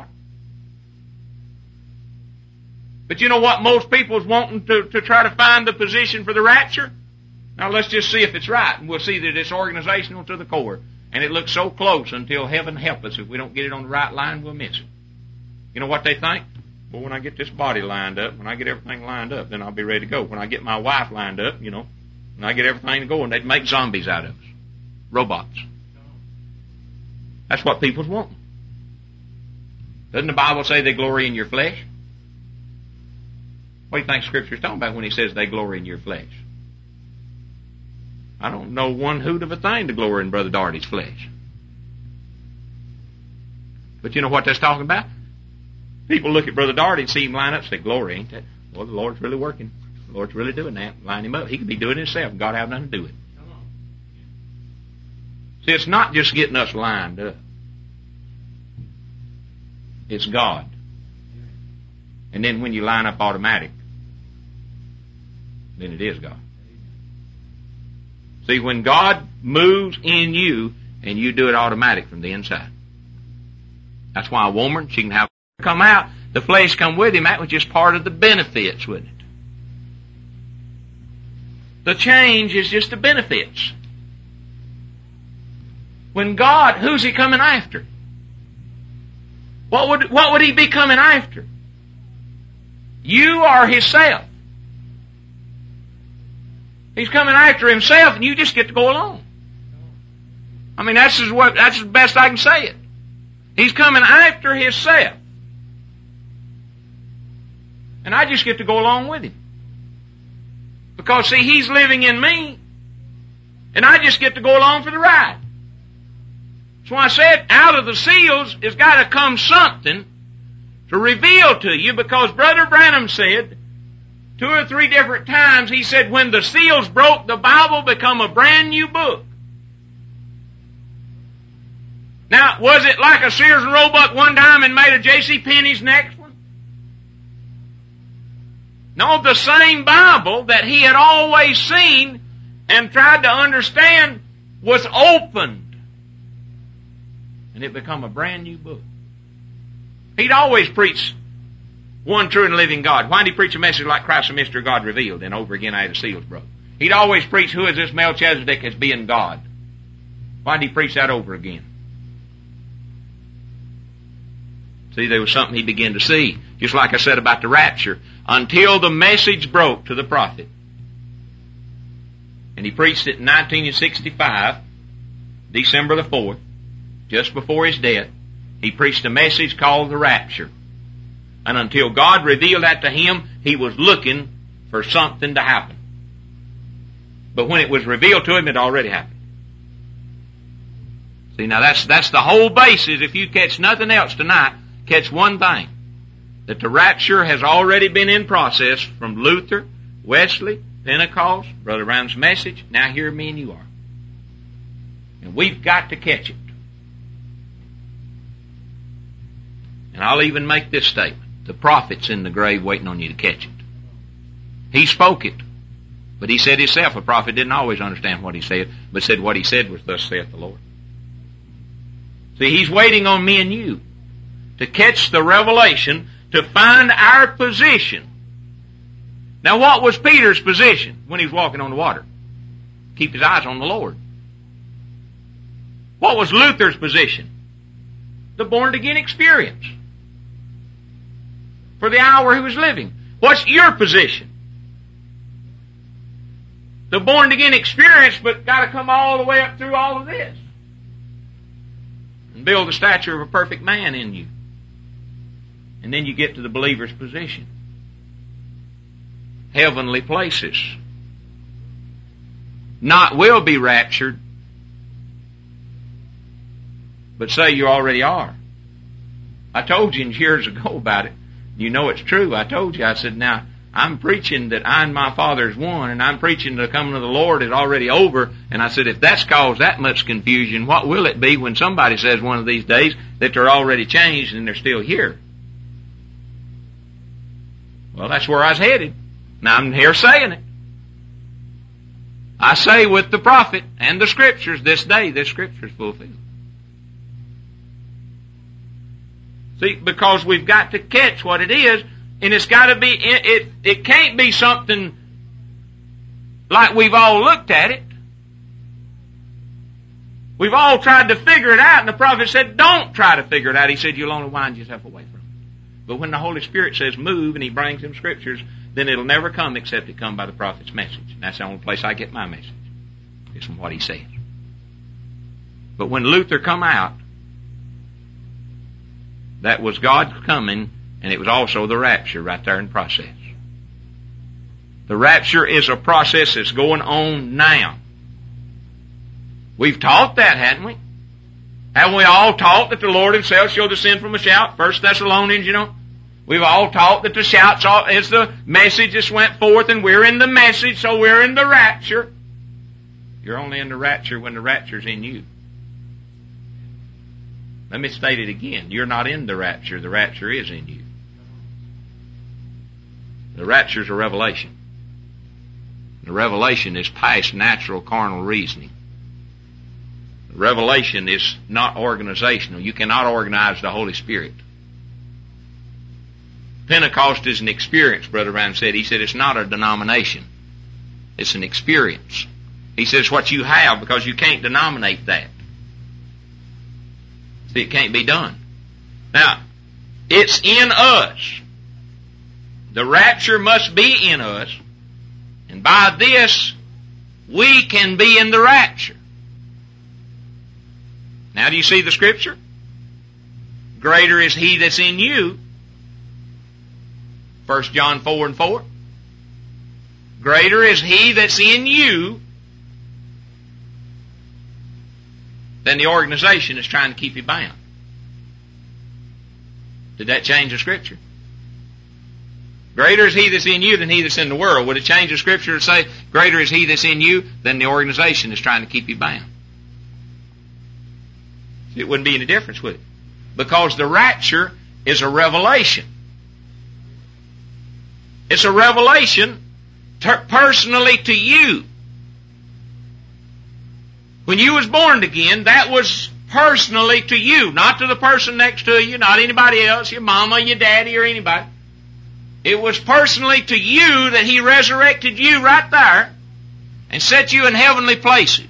But you know what most people's wanting to try to find the position for the rapture? Now let's just see if it's right, and we'll see that it's organizational to the core. And it looks so close until heaven help us. If we don't get it on the right line, we'll miss it. You know what they think? Well, when I get this body lined up, when I get everything lined up, then I'll be ready to go. When I get my wife lined up, when I get everything to go, and they'd make zombies out of us. Robots. That's what people's wanting. Doesn't the Bible say they glory in your flesh? What do you think Scripture's talking about when he says they glory in your flesh? I don't know one hoot of a thing to glory in Brother Darty's flesh. But you know what that's talking about? People look at Brother Darty and see him line up and say, glory, ain't that? Well, the Lord's really working. The Lord's really doing that. Line him up. He could be doing it himself. God have nothing to do with it. See, it's not just getting us lined up. It's God. And then when you line up automatic, then it is God. See, when God moves in you, and you do it automatic from the inside. That's why a woman, she can have come out, the flesh come with him. That was just part of the benefits, wasn't it? The change is just the benefits. When God, who's he coming after? What would he be coming after? You are himself. He's coming after himself, and you just get to go along. I mean, that's the best I can say it. He's coming after himself. And I just get to go along with him. Because, see, he's living in me, and I just get to go along for the ride. That's why I said, out of the seals has got to come something to reveal to you, because Brother Branham said, 2 or 3 different times, he said, when the seals broke, the Bible become a brand new book. Now, was it like a Sears and Roebuck one time and made a J.C. Penney's next one? No, the same Bible that he had always seen and tried to understand was opened. And it become a brand new book. He'd always preach one true and living God. Why did he preach a message like Christ the Mystery of God Revealed and over again after the seals broke? He'd always preach, who is this Melchizedek as being God? Why did he preach that over again? See, there was something he began to see. Just like I said about the rapture. Until the message broke to the prophet. And he preached it in 1965, December the 4th, just before his death. He preached a message called the rapture. And until God revealed that to him, he was looking for something to happen. But when it was revealed to him, it already happened. See, now that's the whole basis. If you catch nothing else tonight, catch one thing. That the rapture has already been in process from Luther, Wesley, Pentecost, Brother Branham's message. Now here me and you are. And we've got to catch it. And I'll even make this statement. The prophet's in the grave waiting on you to catch it. He spoke it. But he said himself, a prophet didn't always understand what he said, but said what he said was, thus saith the Lord. See, he's waiting on me and you to catch the revelation, to find our position. Now what was Peter's position when he was walking on the water? Keep his eyes on the Lord. What was Luther's position? The born-again experience. For the hour he was living. What's your position? The born-again experience, but got to come all the way up through all of this. And build the stature of a perfect man in you. And then you get to the believer's position. Heavenly places. Not will be raptured, but say you already are. I told you years ago about it. You know it's true. I told you, I said, now, I'm preaching that I and my Father is one, and I'm preaching the coming of the Lord is already over, and I said, if that's caused that much confusion, what will it be when somebody says one of these days that they're already changed and they're still here? Well, that's where I was headed. Now I'm here saying it. I say with the prophet and the Scriptures, this day, this Scripture is fulfilled. See, because we've got to catch what it is, and it's got to be, it can't be something like we've all looked at it. We've all tried to figure it out, and the prophet said, don't try to figure it out. He said, you'll only wind yourself away from it. But when the Holy Spirit says move, and He brings them scriptures, then it'll never come except it come by the prophet's message. And that's the only place I get my message, is from what he says. But when Luther come out, that was God's coming, and it was also the rapture right there in process. The rapture is a process that's going on now. We've taught that, hadn't we? Haven't we all taught that the Lord Himself shall descend from a shout? 1 Thessalonians, you know. We've all taught that the shout is the message that went forth, and we're in the message, so we're in the rapture. You're only in the rapture when the rapture's in you. Let me state it again. You're not in the rapture is in you. The rapture's a revelation. The revelation is past natural carnal reasoning. The revelation is not organizational. You cannot organize the Holy Spirit. Pentecost is an experience, Brother Brown said. He said it's not a denomination. It's an experience. He said it's what you have, because you can't denominate that. See, it can't be done. Now, it's in us. The rapture must be in us. And by this, we can be in the rapture. Now, do you see the scripture? Greater is He that's in you. 1 John 4:4. Greater is He that's in you than the organization that's trying to keep you bound. Did that change the scripture? Greater is He that's in you than he that's in the world. Would it change the scripture to say, greater is He that's in you than the organization that's trying to keep you bound? It wouldn't be any difference, would it? Because the rapture is a revelation. It's a revelation personally to you. When you was born again, that was personally to you, not to the person next to you, not anybody else, your mama, your daddy, or anybody. It was personally to you that He resurrected you right there and set you in heavenly places.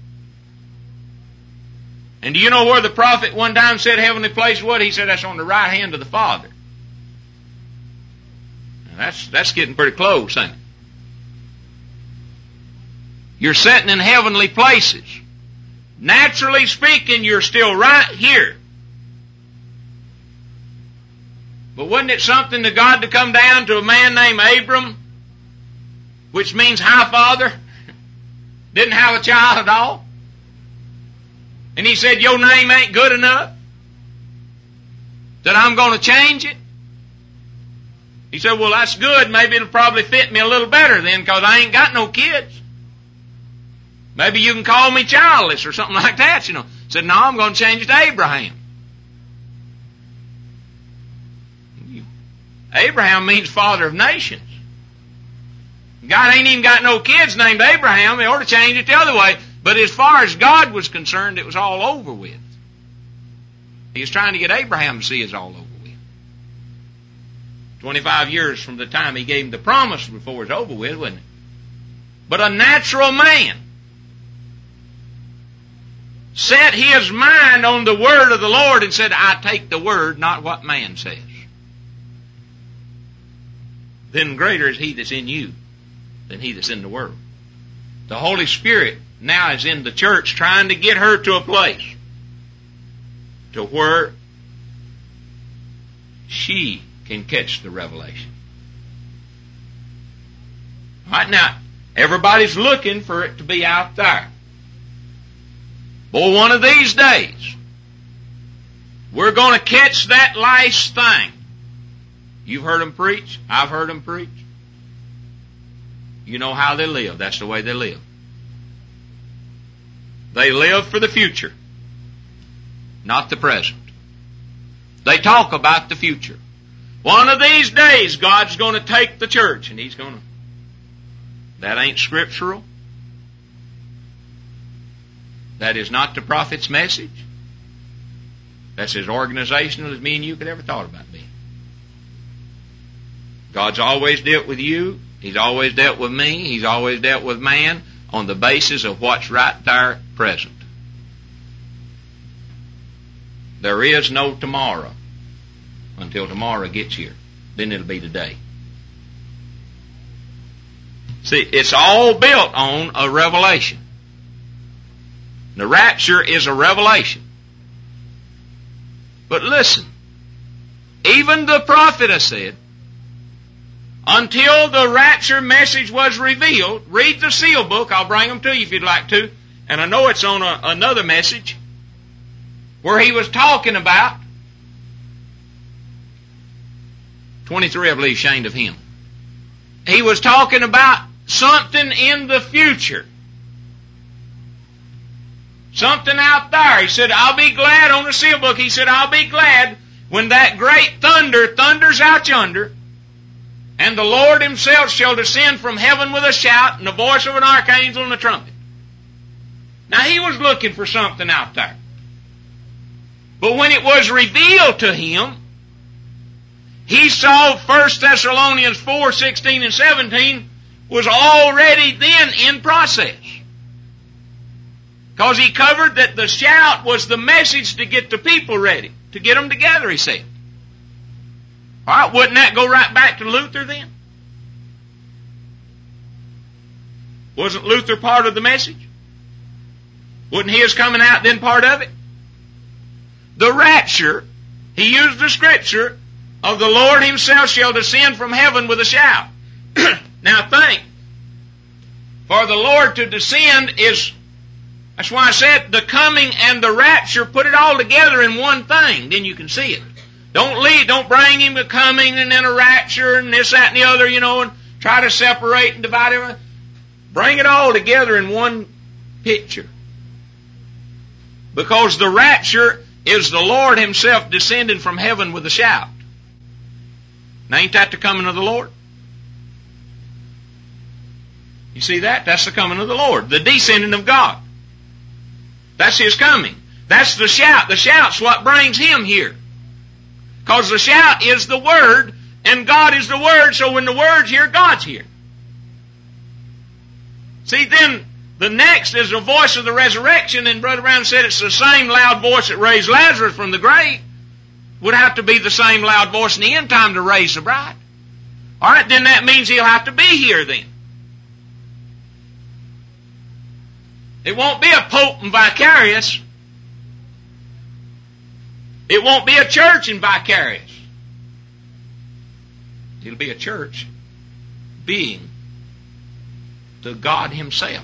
And do you know where the prophet one time said heavenly place was? He said that's on the right hand of the Father. Now that's getting pretty close, ain't it? You're sitting in heavenly places. Naturally speaking, you're still right here. But wasn't it something to God to come down to a man named Abram, which means high father, didn't have a child at all? And He said, your name ain't good enough, that I'm going to change it? He said, well, that's good. Maybe it'll probably fit me a little better then, because I ain't got no kids. Maybe you can call me childless or something like that, you know. Said, no, I'm going to change it to Abraham. Abraham means father of nations. God ain't even got no kids named Abraham. They ought to change it the other way. But as far as God was concerned, it was all over with. He was trying to get Abraham to see it's all over with. 25 years from the time He gave him the promise before it's over with, wasn't it? But a natural man set his mind on the word of the Lord and said, I take the word, not what man says. Then greater is He that's in you than he that's in the world. The Holy Spirit now is in the church trying to get her to a place to where she can catch the revelation. Right now, everybody's looking for it to be out there. Boy, one of these days, we're going to catch that last thing. You've heard them preach. I've heard them preach. You know how they live. That's the way they live. They live for the future, not the present. They talk about the future. One of these days, God's going to take the church, and He's going to... That ain't scriptural. That is not the prophet's message. That's as organizational as me and you could ever thought about being. God's always dealt with you. He's always dealt with me. He's always dealt with man on the basis of what's right there present. There is no tomorrow until tomorrow gets here. Then it'll be today. See, it's all built on a revelation. The rapture is a revelation. But listen, even the prophet has said, until the rapture message was revealed, read the seal book. I'll bring them to you if you'd like to. And I know it's on another message where he was talking about 23, I believe, ashamed of him. He was talking about something in the future. Something out there. He said, I'll be glad on the seal book. He said, I'll be glad when that great thunder thunders out yonder, and the Lord himself shall descend from heaven with a shout and the voice of an archangel and a trumpet. Now he was looking for something out there. But when it was revealed to him, he saw 1 Thessalonians 4, 16 and 17 was already then in process. Because he covered that the shout was the message to get the people ready, to get them together, he said. All right, wouldn't that go right back to Luther then? Wasn't Luther part of the message? Wasn't his coming out then part of it? The rapture, he used the scripture of the Lord himself shall descend from heaven with a shout. Now think, for the Lord to descend is, that's why I said the coming and the rapture, put it all together in one thing, then you can see it. Don't bring him a coming and then a rapture and this, that, and the other, and try to separate and divide it. Bring it all together in one picture. Because the rapture is the Lord himself descending from heaven with a shout. Now ain't that the coming of the Lord? You see that? That's the coming of the Lord. The descending of God. That's his coming. That's the shout. The shout's what brings him here. Because the shout is the Word, and God is the Word, so when the Word's here, God's here. See, then the next is the voice of the resurrection, and Brother Brown said it's the same loud voice that raised Lazarus from the grave. Would have to be the same loud voice in the end time to raise the bride. All right, then that means he'll have to be here then. It won't be a potent vicarious. It won't be a church in vicarious. It'll be a church being the God himself.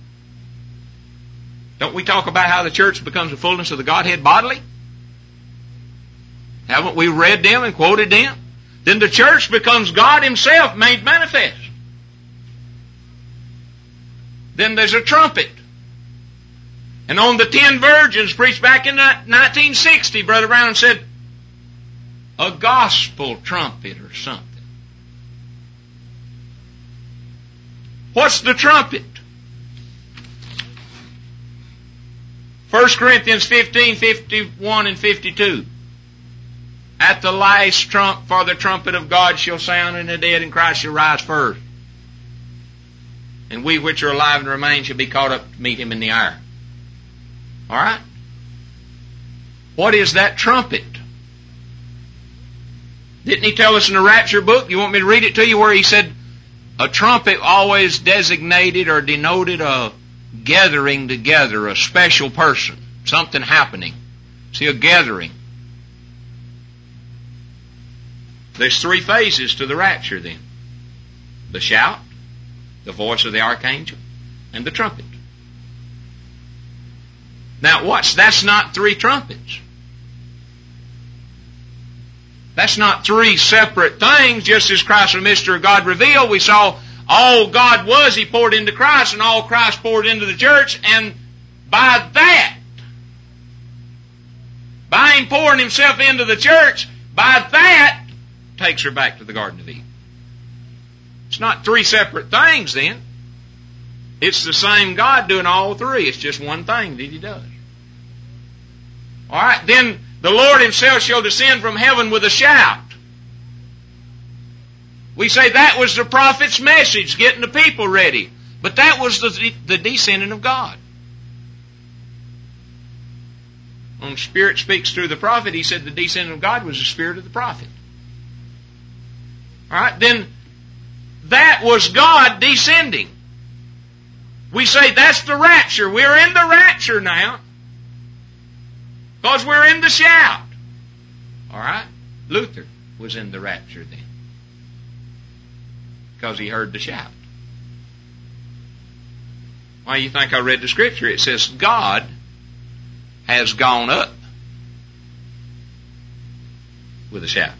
Don't we talk about how the church becomes the fullness of the Godhead bodily? Haven't we read them and quoted them? Then the church becomes God himself made manifest. Then there's a trumpet. And on the 10 virgins preached back in 1960, Brother Brown said, a gospel trumpet or something. What's the trumpet? 1 Corinthians 15, 51 and 52. At the last trump, for the trumpet of God shall sound, and the dead in Christ shall rise first. And we which are alive and remain shall be caught up to meet him in the air. All right? What is that trumpet? Didn't he tell us in the rapture book? You want me to read it to you where he said a trumpet always designated or denoted a gathering together, a special person, something happening. See, a gathering. There's 3 phases to the rapture then. The shout, the voice of the archangel, and the trumpet. Now that's not 3 trumpets. That's not 3 separate things. Just as Christ the mystery of God revealed, we saw all God was, he poured into Christ, and all Christ poured into the church, and by that, by him pouring himself into the church, by that, takes her back to the Garden of Eden. It's not 3 separate things then. It's the same God doing all 3. It's just one thing that he does. All right, then The Lord Himself shall descend from heaven with a shout. We say that was the prophet's message, getting the people ready. But that was the descending of God. When the Spirit speaks through the prophet, He said the descending of God was the Spirit of the prophet. Alright, then that was God descending. We say that's the rapture. We're in the rapture now. Because we're in the shout. Alright? Luther was in the rapture then. Because he heard the shout. Why do you think I read the Scripture? It says God has gone up with a shout.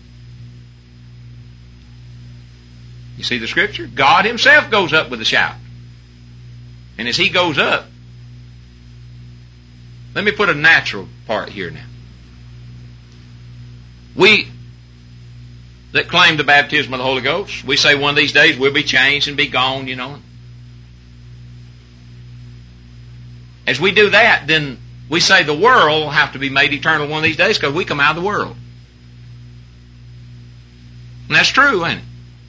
You see the Scripture? God Himself goes up with a shout. And as He goes up, let me put a natural part here now. We that claim the baptism of the Holy Ghost, we say one of these days we'll be changed and be gone, you know. As we do that, then we say the world will have to be made eternal one of these days because we come out of the world. And that's true, ain't it?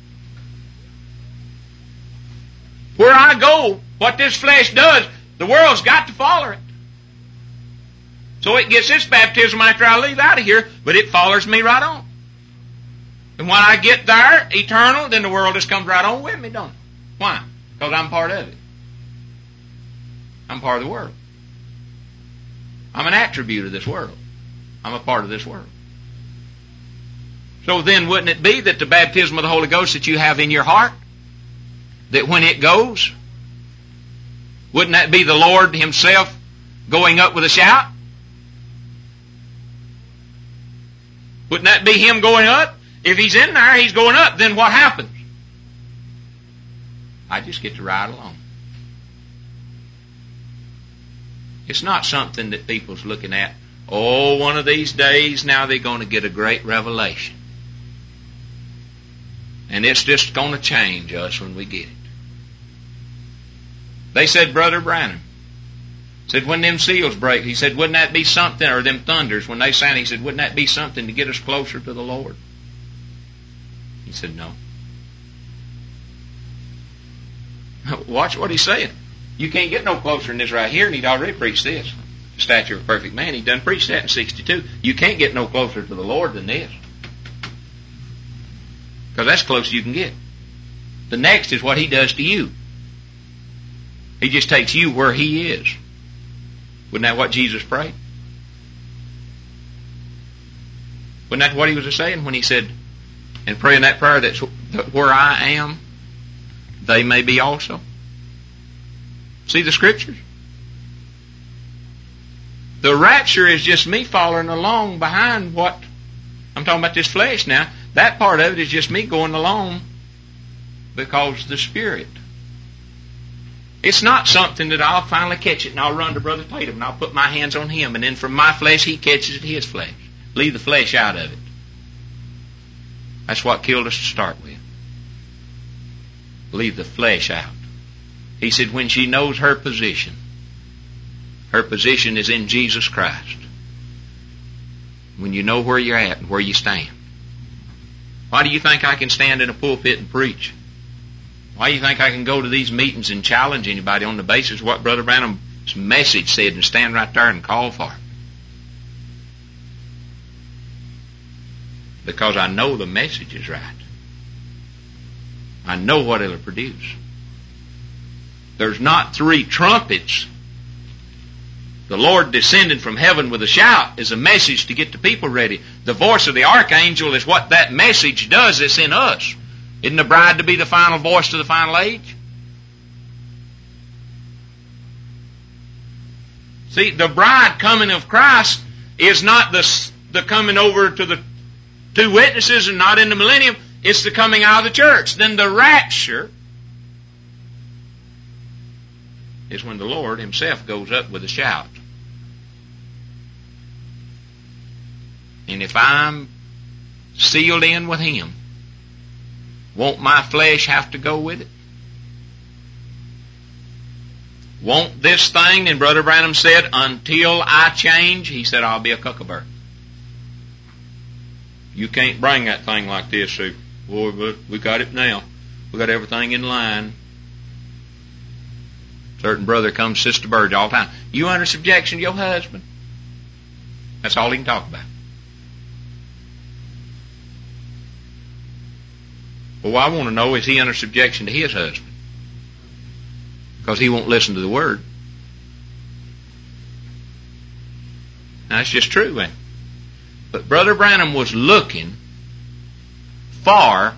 Where I go, what this flesh does, the world's got to follow it. So it gets its baptism after I leave out of here, but it follows me right on. And when I get there, eternal, then the world just comes right on with me, don't it? Why? Because I'm part of it. I'm part of the world. I'm an attribute of this world. I'm a part of this world. So then wouldn't it be that the baptism of the Holy Ghost that you have in your heart, that when it goes, wouldn't that be the Lord Himself going up with a shout? Wouldn't that be Him going up? If He's in there, He's going up, then what happens? I just get to ride along. It's not something that people's looking at, oh, one of these days now they're going to get a great revelation. And it's just going to change us when we get it. They said, Brother Branham said, when them seals break, he said, wouldn't that be something, or them thunders, when they sound, he said, wouldn't that be something to get us closer to the Lord? He said, no. Watch what he's saying. You can't get no closer than this right here, and he'd already preached this. The stature of a perfect man. He done preached that in 62. You can't get no closer to the Lord than this. Because that's close you can get. The next is what He does to you. He just takes you where He is. Wasn't that what Jesus prayed? Wasn't that what He was saying when He said, and praying that prayer, that where I am, they may be also? See the Scriptures? The rapture is just me following along behind what, I'm talking about this flesh now. That part of it is just me going along because the Spirit. It's not something that I'll finally catch it and I'll run to Brother Tatum and I'll put my hands on him, and then from my flesh he catches it his flesh. Leave the flesh out of it. That's what killed us to start with. Leave the flesh out. He said when she knows her position is in Jesus Christ. When you know where you're at and where you stand. Why do you think I can stand in a pulpit and preach? Why do you think I can go to these meetings and challenge anybody on the basis of what Brother Branham's message said and stand right there and call for it? Because I know the message is right. I know what it'll produce. There's not 3 trumpets. The Lord descending from heaven with a shout is a message to get the people ready. The voice of the archangel is what that message does that's in us. Isn't the bride to be the final voice to the final age? See, the bride coming of Christ is not the coming over to the 2 witnesses and not in the millennium. It's the coming out of the church. Then the rapture is when the Lord Himself goes up with a shout. And if I'm sealed in with Him, won't my flesh have to go with it? Won't this thing, and Brother Branham said, until I change, he said, I'll be a kookaburra. You can't bring that thing like this. So, boy, but we got it now. We got everything in line. Certain brother comes, Sister Bird, all the time. You under subjection to your husband. That's all he can talk about. Well, I want to know, is he under subjection to his husband? Because he won't listen to the Word. Now, that's just true, ain't it? But Brother Branham was looking for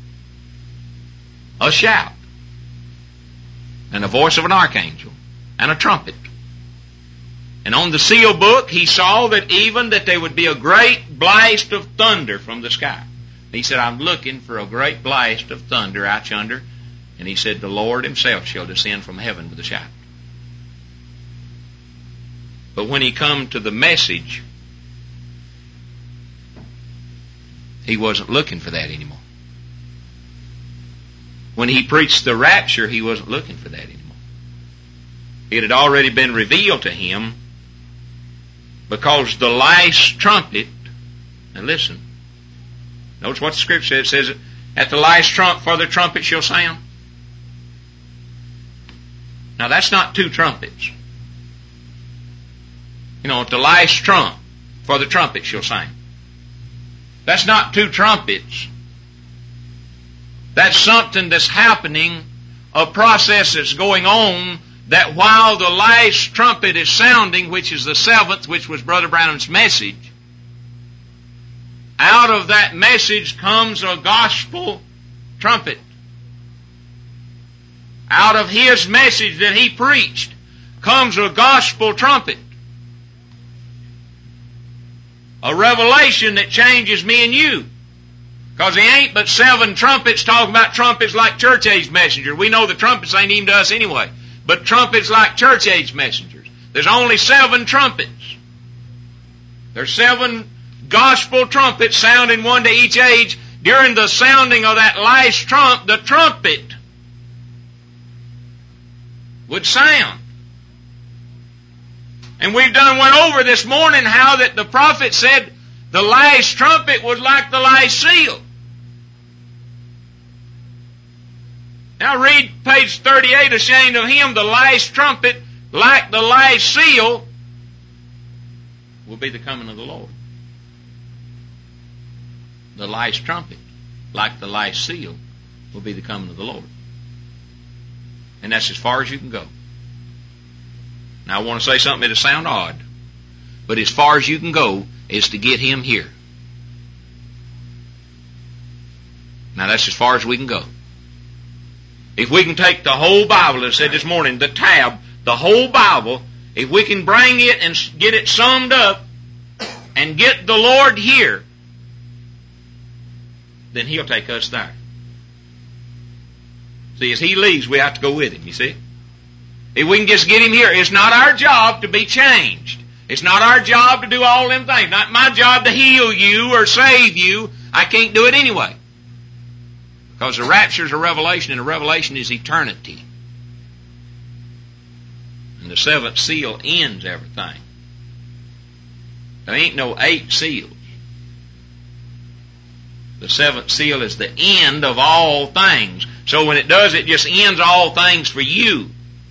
a shout, and the voice of an archangel, and a trumpet. And on the seal book, he saw that even that there would be a great blast of thunder from the sky. He said, I'm looking for a great blast of thunder out yonder. And he said, the Lord himself shall descend from heaven with a shout. But when he come to the message, he wasn't looking for that anymore. When he preached the rapture, he wasn't looking for that anymore. It had already been revealed to him, because the last trumpet, and listen, notice what the Scripture says. It says, at the last trump, for the trumpet shall sound. Now that's not two trumpets. You know, at the last trump, for the trumpet shall sound. That's not two trumpets. That's something that's happening, a process that's going on, that while the last trumpet is sounding, which is the seventh, which was Brother Branham's message, out of that message comes a gospel trumpet. Out of his message that he preached comes a gospel trumpet. A revelation that changes me and you. Because there ain't but 7 trumpets talking about trumpets like church age messengers. We know the trumpets ain't even to us anyway. But trumpets like church age messengers. There's only 7 trumpets. There's 7 gospel trumpets sounding one to each age. During the sounding of that last trump, the trumpet would sound. And we've went over this morning how that the prophet said the last trumpet was like the last seal. Now read page 38, ashamed of him, the last trumpet, like the last seal, will be the coming of the Lord. The last trumpet, like the last seal, will be the coming of the Lord. And that's as far as you can go. Now I want to say something that'll sound odd, but as far as you can go is to get him here. Now that's as far as we can go. If we can take the whole Bible, as I said this morning, the tab, the whole Bible, if we can bring it and get it summed up and get the Lord here, then he'll take us there. See, as he leaves, we have to go with him, you see. If we can just get him here, it's not our job to be changed. It's not our job to do all them things. Not my job to heal you or save you. I can't do it anyway. Because the rapture is a revelation, and a revelation is eternity. And the 7th seal ends everything. There ain't no 8 seals. The 7th seal is the end of all things. So when it does, it just ends all things for you.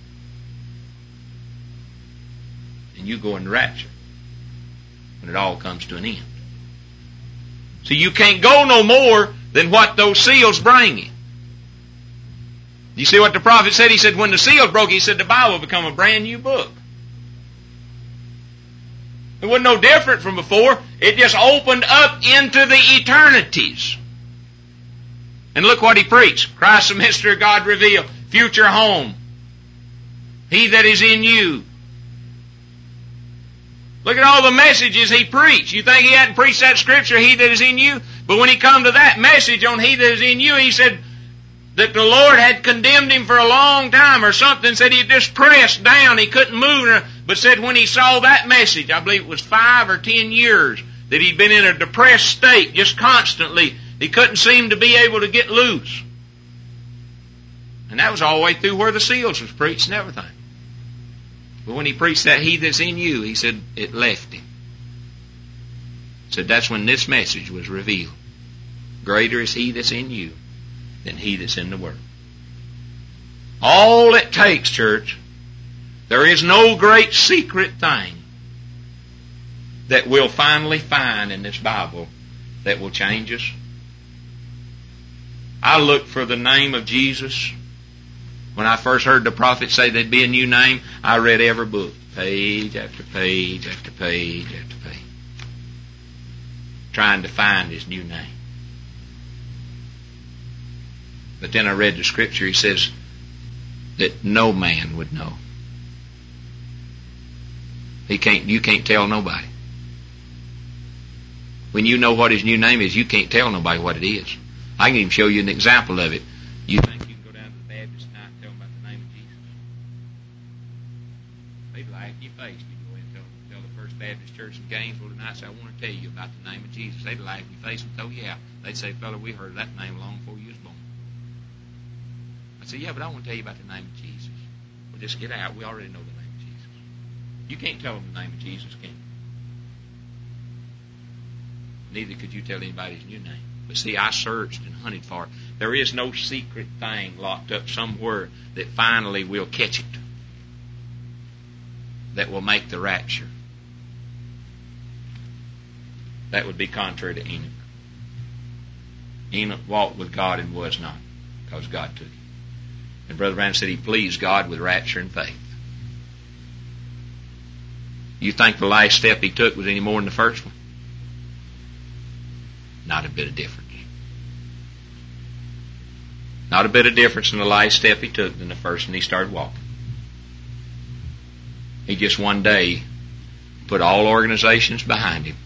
And you go in the rapture when it all comes to an end. So you can't go no more than what those seals bring you. You see what the prophet said? He said when the seals broke, he said the Bible will become a brand new book. It wasn't no different from before. It just opened up into the eternities. And look what he preached. Christ the mystery of God revealed. Future home. He that is in you. Look at all the messages he preached. You think he hadn't preached that scripture, he that is in you? But when he come to that message on he that is in you, he said that the Lord had condemned him for a long time or something, said he had just pressed down, he couldn't move, but said when he saw that message, I believe it was 5 or 10 years, that he'd been in a depressed state just constantly. He couldn't seem to be able to get loose. And that was all the way through where the seals was preached and everything. But when he preached that he that's in you, he said it left him. said that's when this message was revealed. Greater is He that's in you than he that's in the world. All it takes, church, there is no great secret thing that we'll finally find in this Bible that will change us. I looked for the name of Jesus. When I first heard the prophet say there'd be a new name, I read every book, page after page after page after page, trying to find His new name. But then I read the scripture. He says that no man would know. You can't tell nobody. When you know what His new name is, you can't tell nobody what it is. I can even show you an example of it. You think you can go down to the Baptist tonight and tell them about the name of Jesus? They'd laugh in your face if you go in and tell the First Baptist Church in Gainesville tonight, say, I want to tell you about the name of Jesus. They'd laugh in your face and say, oh yeah. They'd say, fella, we heard that name long before you was born. I said, yeah, but I want to tell you about the name of Jesus. Well, just get out. We already know the name of Jesus. You can't tell them the name of Jesus, can you? Neither could you tell anybody His new name. But see, I searched and hunted for it. There is no secret thing locked up somewhere that finally will catch it, that will make the rapture. That would be contrary to Enoch. Enoch walked with God and was not, because God took him. And Brother Branham said he pleased God with rapture and faith. You think the last step he took was any more than the first one? Not a bit of difference. Not a bit of difference in the last step he took than the first one he started walking. He just one day put all organizations behind him.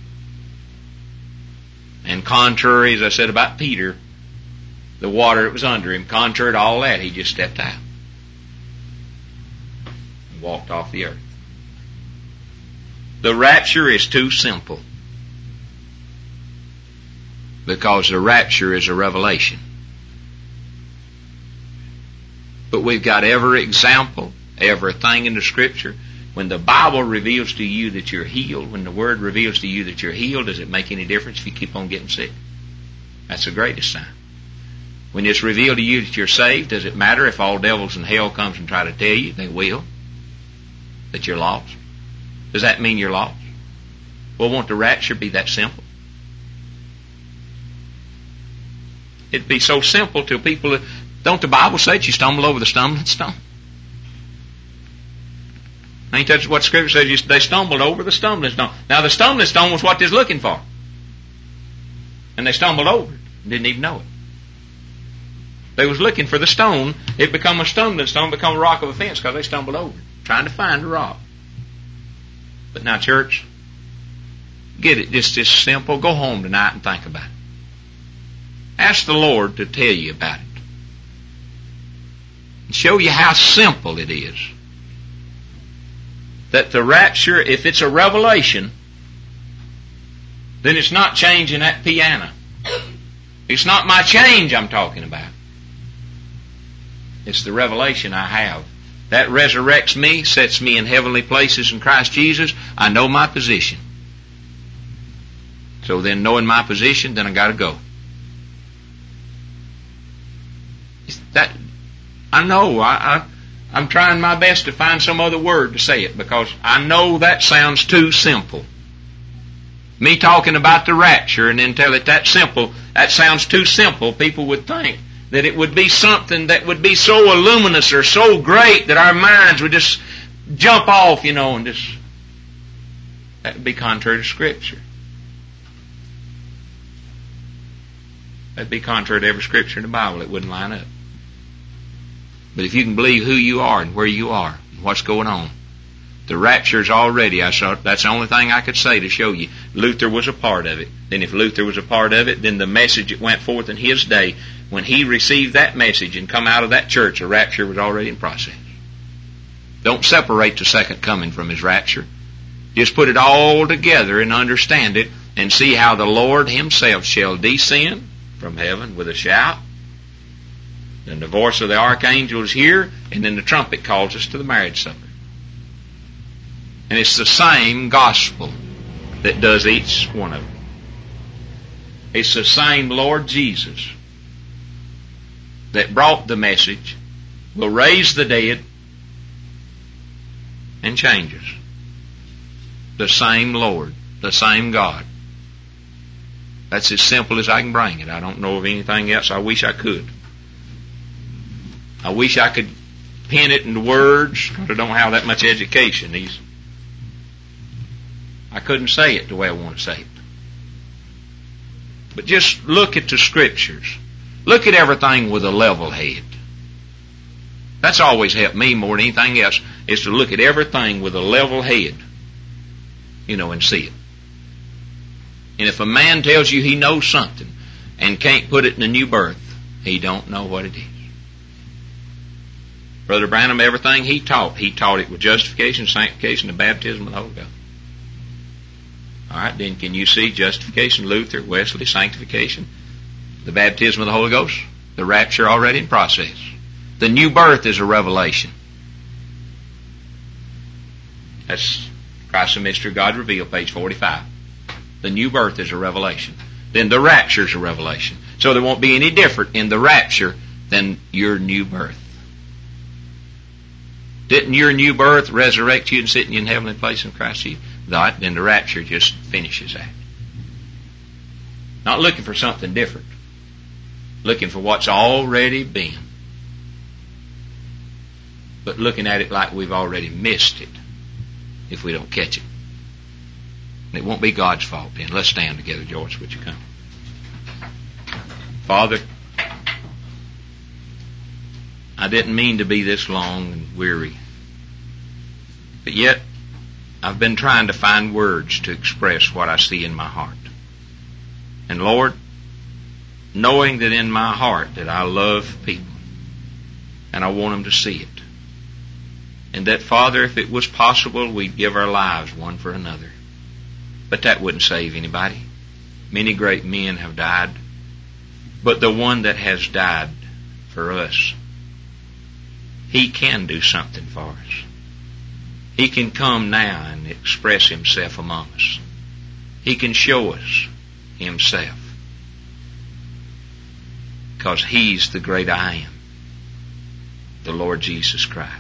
And contrary, as I said about Peter, the water that was under him, contrary to all that, he just stepped out and walked off the earth. The rapture is too simple, because the rapture is a revelation. But we've got every example, everything in the Scripture. When the Bible reveals to you that you're healed, when the Word reveals to you that you're healed, does it make any difference if you keep on getting sick? That's the greatest sign. When it's revealed to you that you're saved, does it matter if all devils in hell comes and try to tell you, they will, that you're lost? Does that mean you're lost? Well, won't the rapture be that simple? It'd be so simple to people. Don't the Bible say that you stumble over the stumbling stone? Ain't that what Scripture says? They stumbled over the stumbling stone. Now the stumbling stone was what they're looking for. And they stumbled over it and didn't even know it. They was looking for the stone. It become a stumbling stone, become a rock of offense because they stumbled over it, trying to find the rock. But now, church, get it just this simple. Go home tonight and think about it. Ask the Lord to tell you about it. And show you how simple it is. That the rapture, if it's a revelation, then it's not changing that piano. It's not my change I'm talking about. It's the revelation I have. That resurrects me, sets me in heavenly places in Christ Jesus. I know my position. So then, knowing my position, then I got to go. That I know. I'm trying my best to find some other word to say it, because I know that sounds too simple. Me talking about the rapture and then tell it that simple, that sounds too simple. People would think that it would be something that would be so luminous or so great that our minds would just jump off, and just, that would be contrary to Scripture. That would be contrary to every Scripture in the Bible. It wouldn't line up. But if you can believe who you are and where you are and what's going on, the rapture's already, that's the only thing I could say to show you. Luther was a part of it. Then if Luther was a part of it, then the message that went forth in his day, when he received that message and come out of that church, the rapture was already in process. Don't separate the second coming from his rapture. Just put it all together and understand it, and see how the Lord Himself shall descend from heaven with a shout. Then the voice of the archangel is here, and then the trumpet calls us to the marriage supper. And it's the same gospel that does each one of them. It's the same Lord Jesus that brought the message, will raise the dead, and change us. The same Lord, the same God. That's as simple as I can bring it. I don't know of anything else. I wish I could. I wish I could pen it into words, but I don't have that much education. I couldn't say it the way I want to say it. But just look at the Scriptures. Look at everything with a level head. That's always helped me more than anything else, is to look at everything with a level head, and see it. And if a man tells you he knows something and can't put it in a new birth, he don't know what it is. Brother Branham, everything he taught it with justification, sanctification, and baptism of the Holy Ghost. All right, then can you see justification, Luther, Wesley, sanctification, the baptism of the Holy Ghost, the rapture already in process? The new birth is a revelation. That's Christ the Mystery of God Revealed, page 45. The new birth is a revelation. Then the rapture is a revelation. So there won't be any different in the rapture than your new birth. Didn't your new birth resurrect you and sit you in heavenly place in Christ Jesus? Then the rapture just finishes that. Not looking for something different. Looking for what's already been. But looking at it like we've already missed it if we don't catch it. And it won't be God's fault then. Let's stand together, George. Would you come? Father, I didn't mean to be this long and weary. But yet, I've been trying to find words to express what I see in my heart. And Lord, knowing that in my heart that I love people and I want them to see it. And that, Father, if it was possible, we'd give our lives one for another. But that wouldn't save anybody. Many great men have died. But the one that has died for us, He can do something for us. He can come now and express Himself among us. He can show us Himself. Because He's the great I Am, the Lord Jesus Christ.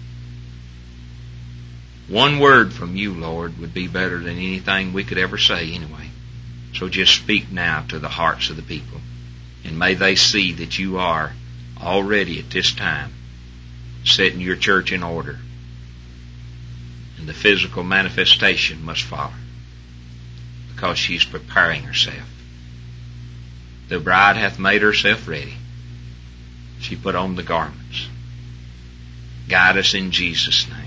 One word from you, Lord, would be better than anything we could ever say anyway. So just speak now to the hearts of the people. And may they see that you are already at this time setting your church in order. And the physical manifestation must follow. Because she's preparing herself. The bride hath made herself ready. She put on the garments. Guide us in Jesus' name.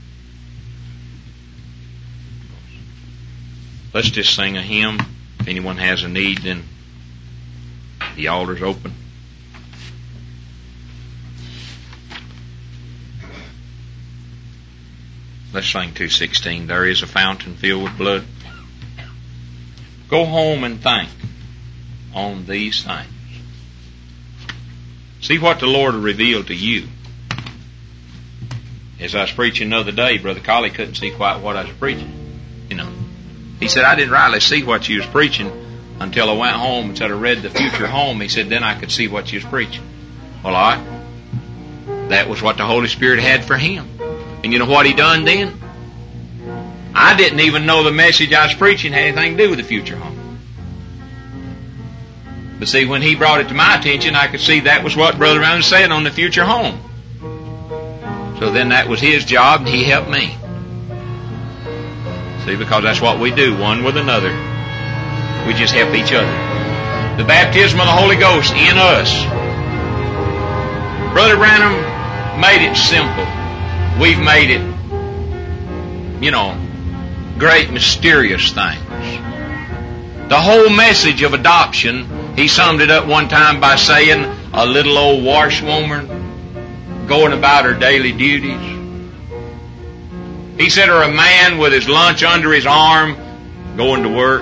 Let's just sing a hymn. If anyone has a need, then the altar's open. Let's sing 216. There is a fountain filled with blood. Go home and think on these things. See what the Lord will reveal to you. As I was preaching the other day, Brother Colley couldn't see quite what I was preaching. He said, I didn't rightly see what you was preaching until I went home and said I read the future home. He said, then I could see what you was preaching. Well, that was what the Holy Spirit had for him. And you know what he done then? I didn't even know the message I was preaching had anything to do with the future home. But see, when he brought it to my attention, I could see that was what Brother Brown said on the future home. So then that was his job, and he helped me. See, because that's what we do, one with another. We just help each other. The baptism of the Holy Ghost in us. Brother Branham made it simple. We've made it, great mysterious things. The whole message of adoption, he summed it up one time by saying, a little old washwoman going about her daily duties. He said, or a man with his lunch under his arm going to work.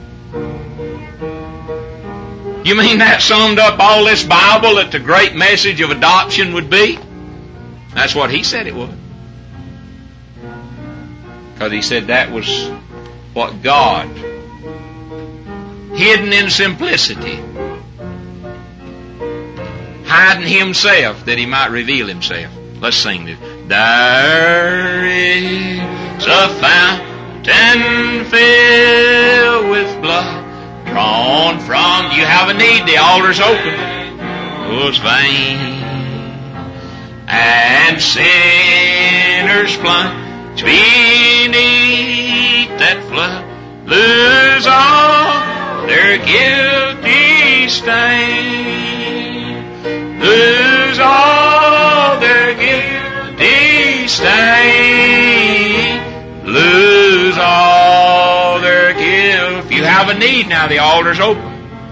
You mean that summed up all this Bible, that the great message of adoption would be? That's what he said it would. Because he said that was what God, hidden in simplicity, hiding Himself that He might reveal Himself. Let's sing this. There is a fountain filled with blood drawn from. You have a need, the altar's open. Was vain, and sinners plunge beneath that flood, lose all their guilty stain, lose all their guilty stain, lose all their guilt. If you have a need now, the altar's open.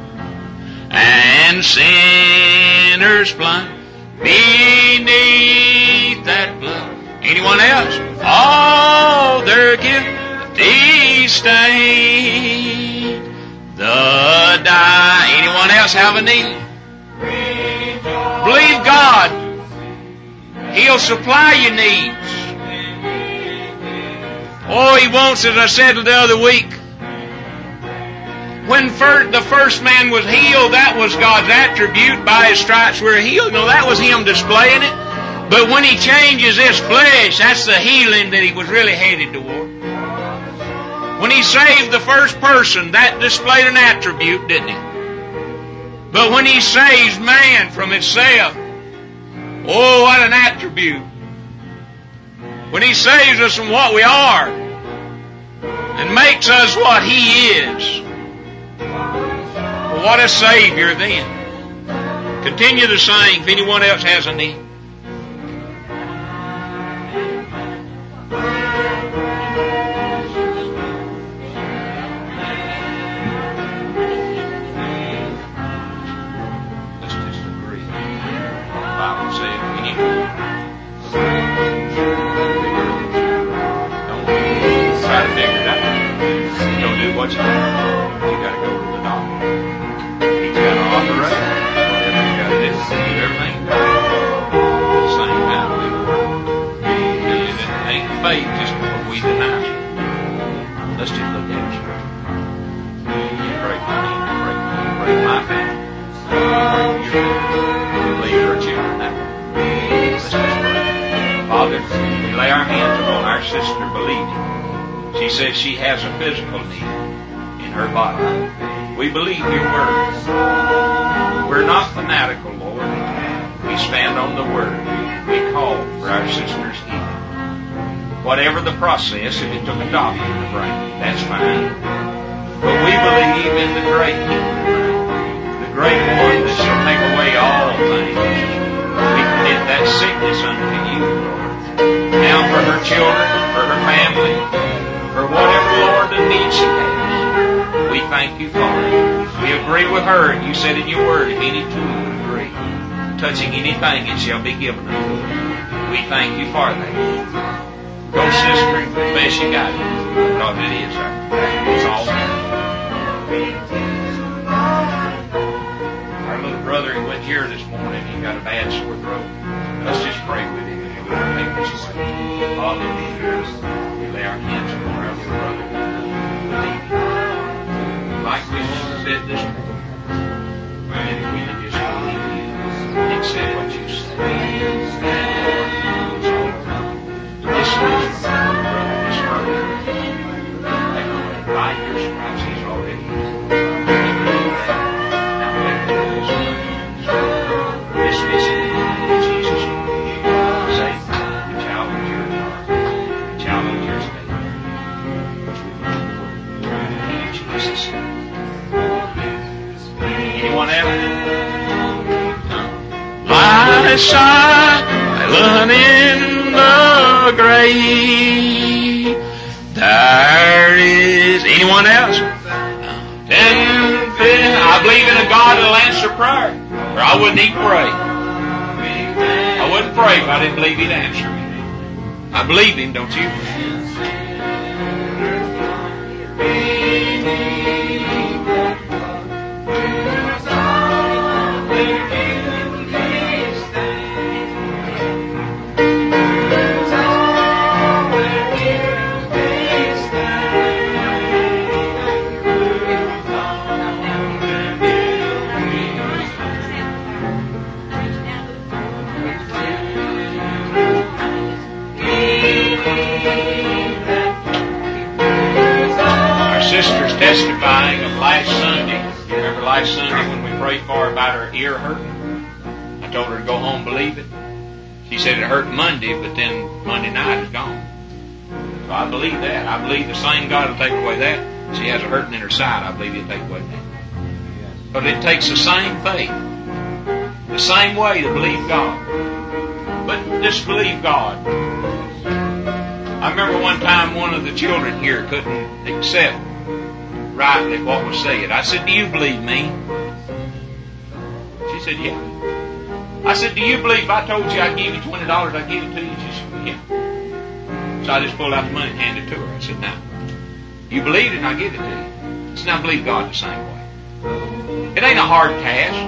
And sinners plunge beneath that blood. Anyone else? All their guilty stain. The die. Anyone else have a need? Believe God. He'll supply your needs. Oh, He wants, as I said the other week, when the first man was healed, that was God's attribute. By His stripes we're healed. No, that was Him displaying it. But when He changes this flesh, that's the healing that He was really headed toward. When He saved the first person, that displayed an attribute, didn't He? But when He saves man from itself, oh, what an attribute. When He saves us from what we are and makes us what He is, well, what a Savior then. Continue to sing if anyone else has a need. Let's just agree. The Bible says we need to don't try to figure it out. Don't do what you do. You got to go to the doctor. He's got to operate. Whatever you got to do, everything done. At the same time, we work. It ain't faith just because we deny it. Let's just look at it. You pray for me, you pray for me, you pray for my family. You pray for your family. You believe your children that way. Let's just pray. Father, we lay our hands upon our sister believing. She says she has a physical need in her body. We believe your word. We're not fanatical, Lord. We stand on the word. We call for our sister's healing. Whatever the process, if it took a doctor to bring it, that's fine. But we believe in the great healer, the great one that shall take away all things. We commit that sickness unto you, Lord. Now for her children, for her family, for whatever, Lord, the need she has. We thank you for it. We agree with her, and you said in your word, if any two would agree, touching anything, it shall be given unto them. We thank you for that. Go, sister, and confess you got it. Because it is her. It's all there. Our little brother, he went here this morning, he got a bad sore throat. Let's just pray with him, and we'll take this away. Father, we lay our hands upon our little brother. Like we said this morning, and if we can just believe you and accept what you say, Lord, it's all done. This is brother, this brother. By your stripes, he's already healed. Now let him do this. Dismiss it in Jesus' name. Say, the child of your heart, the child of your state. Which we love. In Jesus' name. Anyone else? Lie silent in the grave. There is anyone else? I believe in a God that'll answer prayer, or I wouldn't even pray. I wouldn't pray if I didn't believe He'd answer me. I believe Him, don't you? thing of last Sunday. You remember last Sunday when we prayed for her about her ear hurting? I told her to go home believing. She said it hurt Monday, but then Monday night is gone. So I believe that. I believe the same God will take away that. She has a hurting in her side. I believe He'll take away that. But it takes the same faith, the same way to believe God. But just believe God. I remember one time one of the children here couldn't accept rightly what was said. I said, "Do you believe me?" She said, "Yeah." I said, "Do you believe if I told you I'd give you $20, I'd give it to you?" She said, "Yeah." So I just pulled out the money and handed it to her. I said, "Now, you believe it and I'll give it to you." I said, "Now believe God the same way." It ain't a hard task.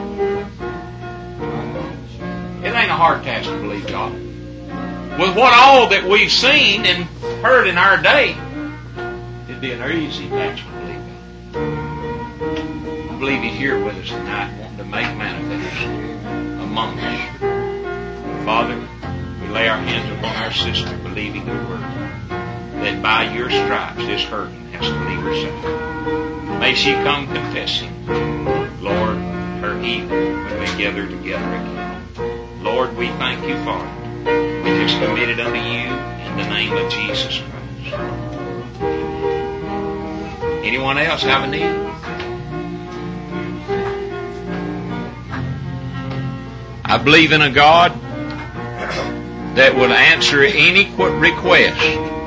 It ain't a hard task to believe God. With what all that we've seen and heard in our day, it'd be an easy task to believe God. I believe He's here with us tonight, wanting to make manifest among us. Father, we lay our hands upon our sister, believing the word, that by your stripes this hurting has to leave her side. May she come confessing, Lord, her healing when we gather together again. Lord, we thank you for it. We just commit it unto you in the name of Jesus Christ. Anyone else have a need? I believe in a God that will answer any request.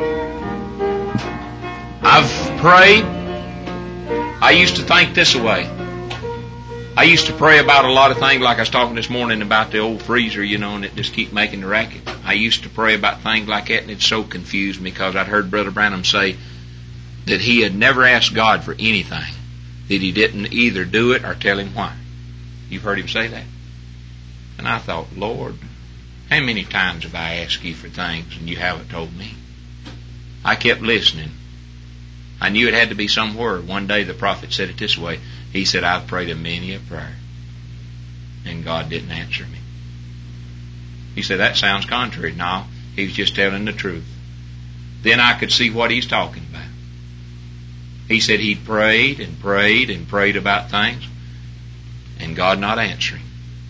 I've prayed. I used to think this way. I used to pray about a lot of things, like I was talking this morning about the old freezer, and it just keep making the racket. I used to pray about things like that, and it so confused me because I'd heard Brother Branham say that he had never asked God for anything, that He didn't either do it or tell Him why. You've heard him say that? And I thought, Lord, how many times have I asked you for things and you haven't told me? I kept listening. I knew it had to be somewhere. One day the prophet said it this way. He said, "I've prayed a many a prayer, and God didn't answer me." He said, "That sounds contrary." No, he was just telling the truth. Then I could see what he's talking about. He said he prayed and prayed and prayed about things, and God not answering.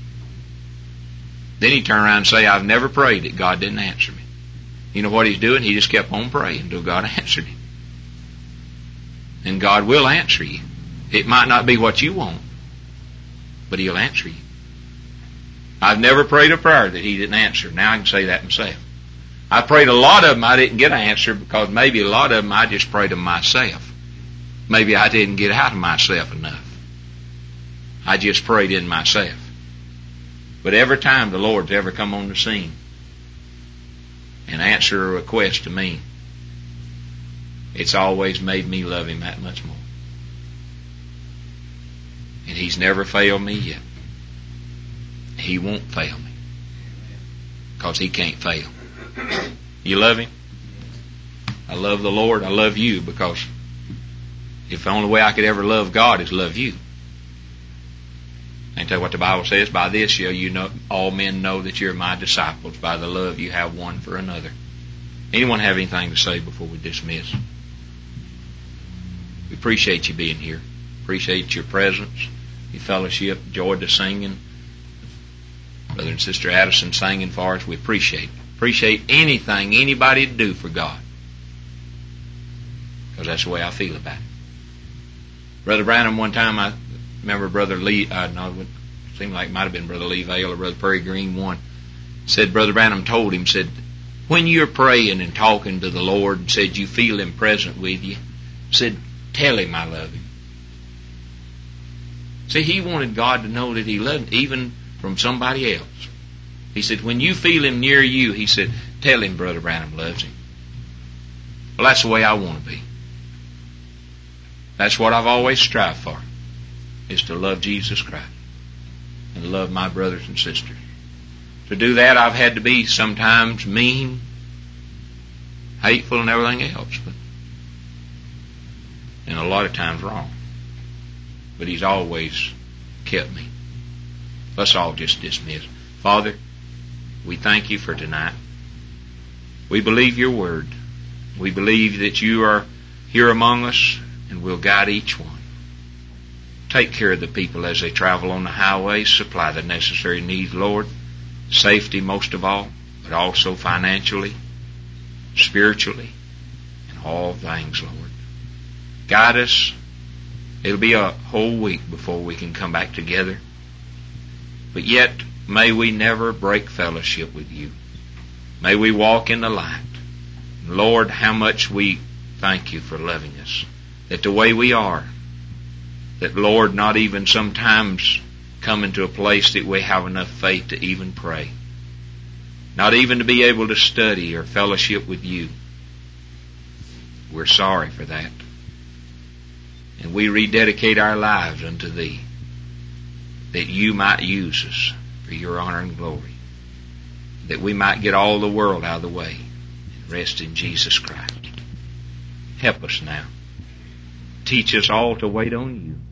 Then he turned around and say, "I've never prayed that God didn't answer me." You know what he's doing? He just kept on praying until God answered him. And God will answer you. It might not be what you want, but He'll answer you. I've never prayed a prayer that He didn't answer. Now I can say that myself. I prayed a lot of them I didn't get an answer because maybe a lot of them I just prayed them myself. Maybe I didn't get out of myself enough. I just prayed in myself. But every time the Lord's ever come on the scene and answered a request to me, it's always made me love Him that much more. And He's never failed me yet. He won't fail me. Because He can't fail. You love Him? I love the Lord. I love you because if the only way I could ever love God is love you. Ain't that what the Bible says? By this shall you know, all men know that you're my disciples, by the love you have one for another. Anyone have anything to say before we dismiss? We appreciate you being here. Appreciate your presence, your fellowship, enjoyed the singing. Brother and Sister Addison singing for us. We appreciate it. Appreciate anything anybody would do for God. Because that's the way I feel about it. Brother Branham, one time I remember Brother Lee, it seemed like it might have been Brother Lee Vale or Brother Perry Green one, said Brother Branham told him, said, when you're praying and talking to the Lord and said you feel Him present with you, said, tell Him I love Him. See, he wanted God to know that He loved Him, even from somebody else. He said, when you feel Him near you, he said, tell Him Brother Branham loves Him. Well, that's the way I want to be. That's what I've always strived for, is to love Jesus Christ and love my brothers and sisters. To do that, I've had to be sometimes mean, hateful, and everything else, and a lot of times wrong. But He's always kept me. Let's all just dismiss. Father, we thank You for tonight. We believe Your word. We believe that You are here among us and will guide each one. Take care of the people as they travel on the highways. Supply the necessary needs, Lord. Safety most of all, but also financially, spiritually, in all things, Lord. Guide us. It'll be a whole week before we can come back together. But yet, may we never break fellowship with you. May we walk in the light. Lord, how much we thank you for loving us. That the way we are, that, Lord, not even sometimes coming to a place that we have enough faith to even pray. Not even to be able to study or fellowship with you. We're sorry for that. And we rededicate our lives unto Thee, that you might use us for your honor and glory, that we might get all the world out of the way and rest in Jesus Christ. Help us now. Teach us all to wait on you.